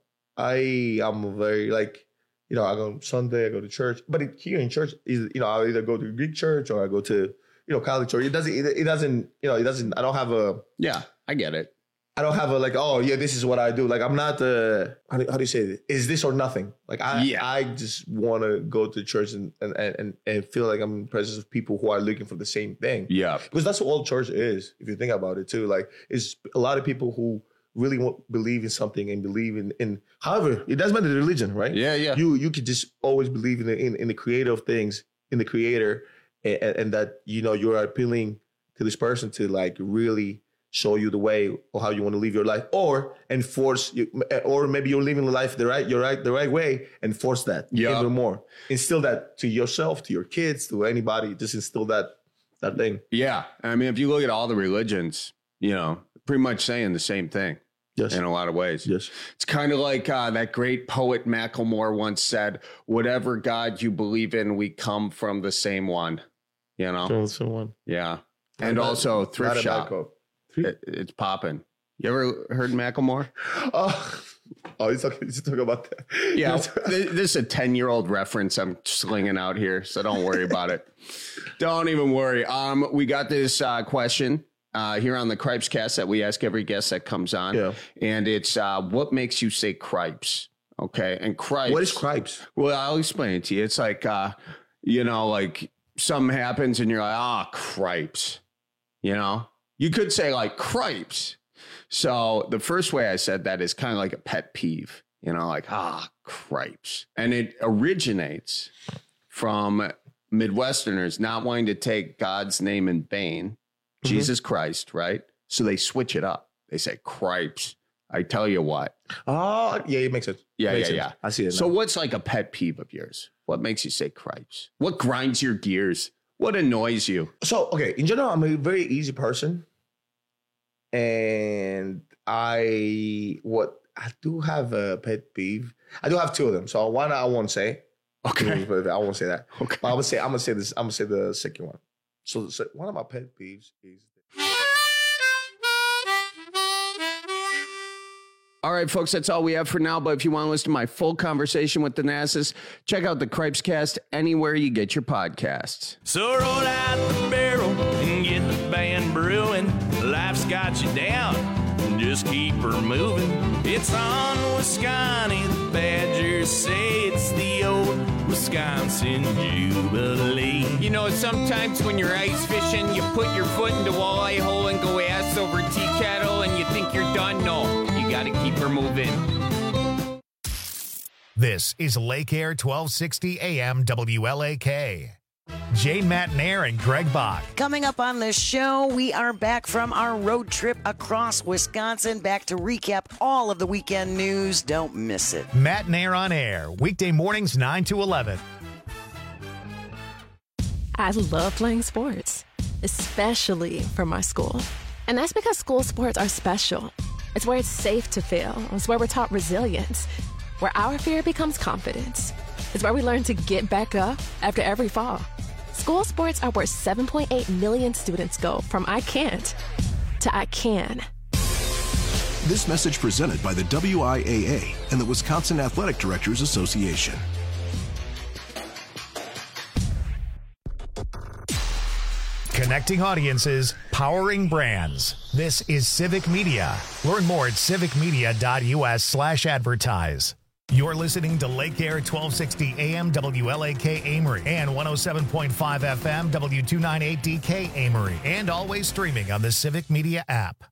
Speaker 16: I am very like, you know, I go Sunday, I go to church, but it, here in church, is you know, I either go to Greek church or I go to, you know, Catholic church. It doesn't. It, it doesn't. You know, it doesn't. I don't have a.
Speaker 4: Yeah, I get it.
Speaker 16: I don't have a like, oh yeah, this is what I do. Like I'm not the how do, how do you say it? Is this or nothing? Like I
Speaker 4: yeah.
Speaker 16: I just want to go to church and, and and and feel like I'm in the presence of people who are looking for the same thing.
Speaker 4: Yeah,
Speaker 16: because that's what all church is. If you think about it too, like it's a lot of people who really want, believe in something and believe in in. However, it doesn't matter the religion, right?
Speaker 4: Yeah, yeah.
Speaker 16: You you could just always believe in the, in, in the creative things, in the creator, and, and that you know you're appealing to this person to like really show you the way or how you want to live your life, or enforce you, or maybe you're living the life the right, you're right, the right way, and force that
Speaker 4: yeah.
Speaker 16: even more. Instill that to yourself, to your kids, to anybody. Just instill that that thing.
Speaker 4: Yeah, I mean, if you look at all the religions, you know, pretty much saying the same thing.
Speaker 16: Yes.
Speaker 4: In a lot of ways.
Speaker 16: Yes.
Speaker 4: It's kind of like uh, that great poet Macklemore once said, "Whatever God you believe in, we come from the same one." You know,
Speaker 16: from the same one.
Speaker 4: Yeah, and not also bad, thrift shop. It, it's popping. You ever heard Macklemore?
Speaker 16: Oh, oh, he's talking, he's talking about that.
Speaker 4: Yeah, this is a ten-year-old reference I'm slinging out here, so don't worry about it. Don't even worry. Um, we got this uh, question uh, here on the Cripes Cast that we ask every guest that comes on,
Speaker 16: yeah.
Speaker 4: and it's uh, what makes you say cripes? Okay, and cripes.
Speaker 16: What is cripes?
Speaker 4: Well, I'll explain it to you. It's like, uh, you know, like something happens and you're like, ah, oh, cripes, you know? You could say like cripes. So the first way I said that is kind of like a pet peeve, you know, like, ah, cripes. And it originates from Midwesterners not wanting to take God's name in vain, mm-hmm. Jesus Christ, right? So they switch it up. They say cripes. I tell you what.
Speaker 16: Oh, yeah, it makes sense.
Speaker 4: Yeah,
Speaker 16: makes
Speaker 4: yeah,
Speaker 16: sense.
Speaker 4: yeah.
Speaker 16: I see it now.
Speaker 4: So what's like a pet peeve of yours? What makes you say cripes? What grinds your gears? What annoys you?
Speaker 16: So, okay, in general, I'm a very easy person. And I, what, I do have a pet peeve. I do have two of them. So one I won't say.
Speaker 4: Okay.
Speaker 16: I won't say that.
Speaker 4: Okay.
Speaker 16: But I'm gonna say, I'm gonna say this, I'm gonna say the second one. So, so one of my pet peeves is.
Speaker 4: All right, folks, that's all we have for now. But if you want to listen to my full conversation with Thanasis, check out the Cripes Cast anywhere you get your podcasts.
Speaker 6: So roll out the barrel and get the band brewing. Life's got you down, just keep her moving. It's on Wisconsin, the Badgers say it's the old Wisconsin Jubilee.
Speaker 7: You know, sometimes when you're ice fishing, you put your foot in the walleye hole and go ass over tea kettle and you think you're done. No. Got to keep her moving.
Speaker 1: This is Lake Air twelve sixty A M W L A K. Jane Matnair and Greg Bach.
Speaker 17: Coming up on the show, we are back from our road trip across Wisconsin, back to recap all of the weekend news. Don't miss it.
Speaker 1: Matnair on air, weekday mornings nine to eleven.
Speaker 8: I love playing sports, especially for my school. And that's because school sports are special. It's where it's safe to fail. It's where we're taught resilience, where our fear becomes confidence. It's where we learn to get back up after every fall. School sports are where seven point eight million students go from I can't to I can.
Speaker 3: This message presented by the W I A A and the Wisconsin Athletic Directors Association.
Speaker 1: Connecting audiences, powering brands. This is Civic Media. Learn more at civicmedia.us slash advertise. You're listening to Lake Air twelve sixty A M W L A K Amory and one oh seven point five F M W two ninety-eight D K Amory, and always streaming on the Civic Media app.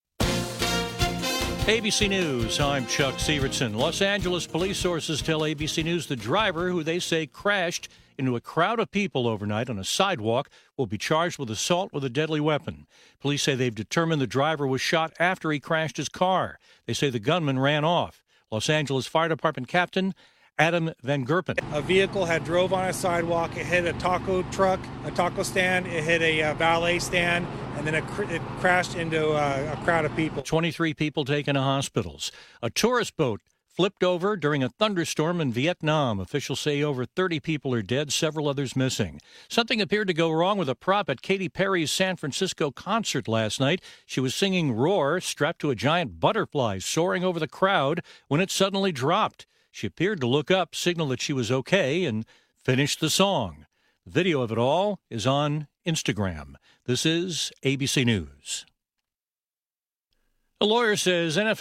Speaker 2: A B C News, I'm Chuck Severson. Los Angeles police sources tell A B C News the driver, who they say crashed into a crowd of people overnight on a sidewalk, will be charged with assault with a deadly weapon. Police say they've determined the driver was shot after he crashed his car. They say the gunman ran off. Los Angeles Fire Department Captain Adam Van Gerpen.
Speaker 5: A vehicle had drove on a sidewalk. It hit a taco truck, a taco stand. It hit a uh, valet stand, and then it, cr- it crashed into uh, a crowd of people.
Speaker 2: twenty-three people taken to hospitals. A tourist boat flipped over during a thunderstorm in Vietnam. Officials say over thirty people are dead, several others missing. Something appeared to go wrong with a prop at Katy Perry's San Francisco concert last night. She was singing Roar, strapped to a giant butterfly soaring over the crowd, when it suddenly dropped. She appeared to look up, signal that she was okay, and finished the song. The video of it all is on Instagram. This is A B C News. A lawyer says N F L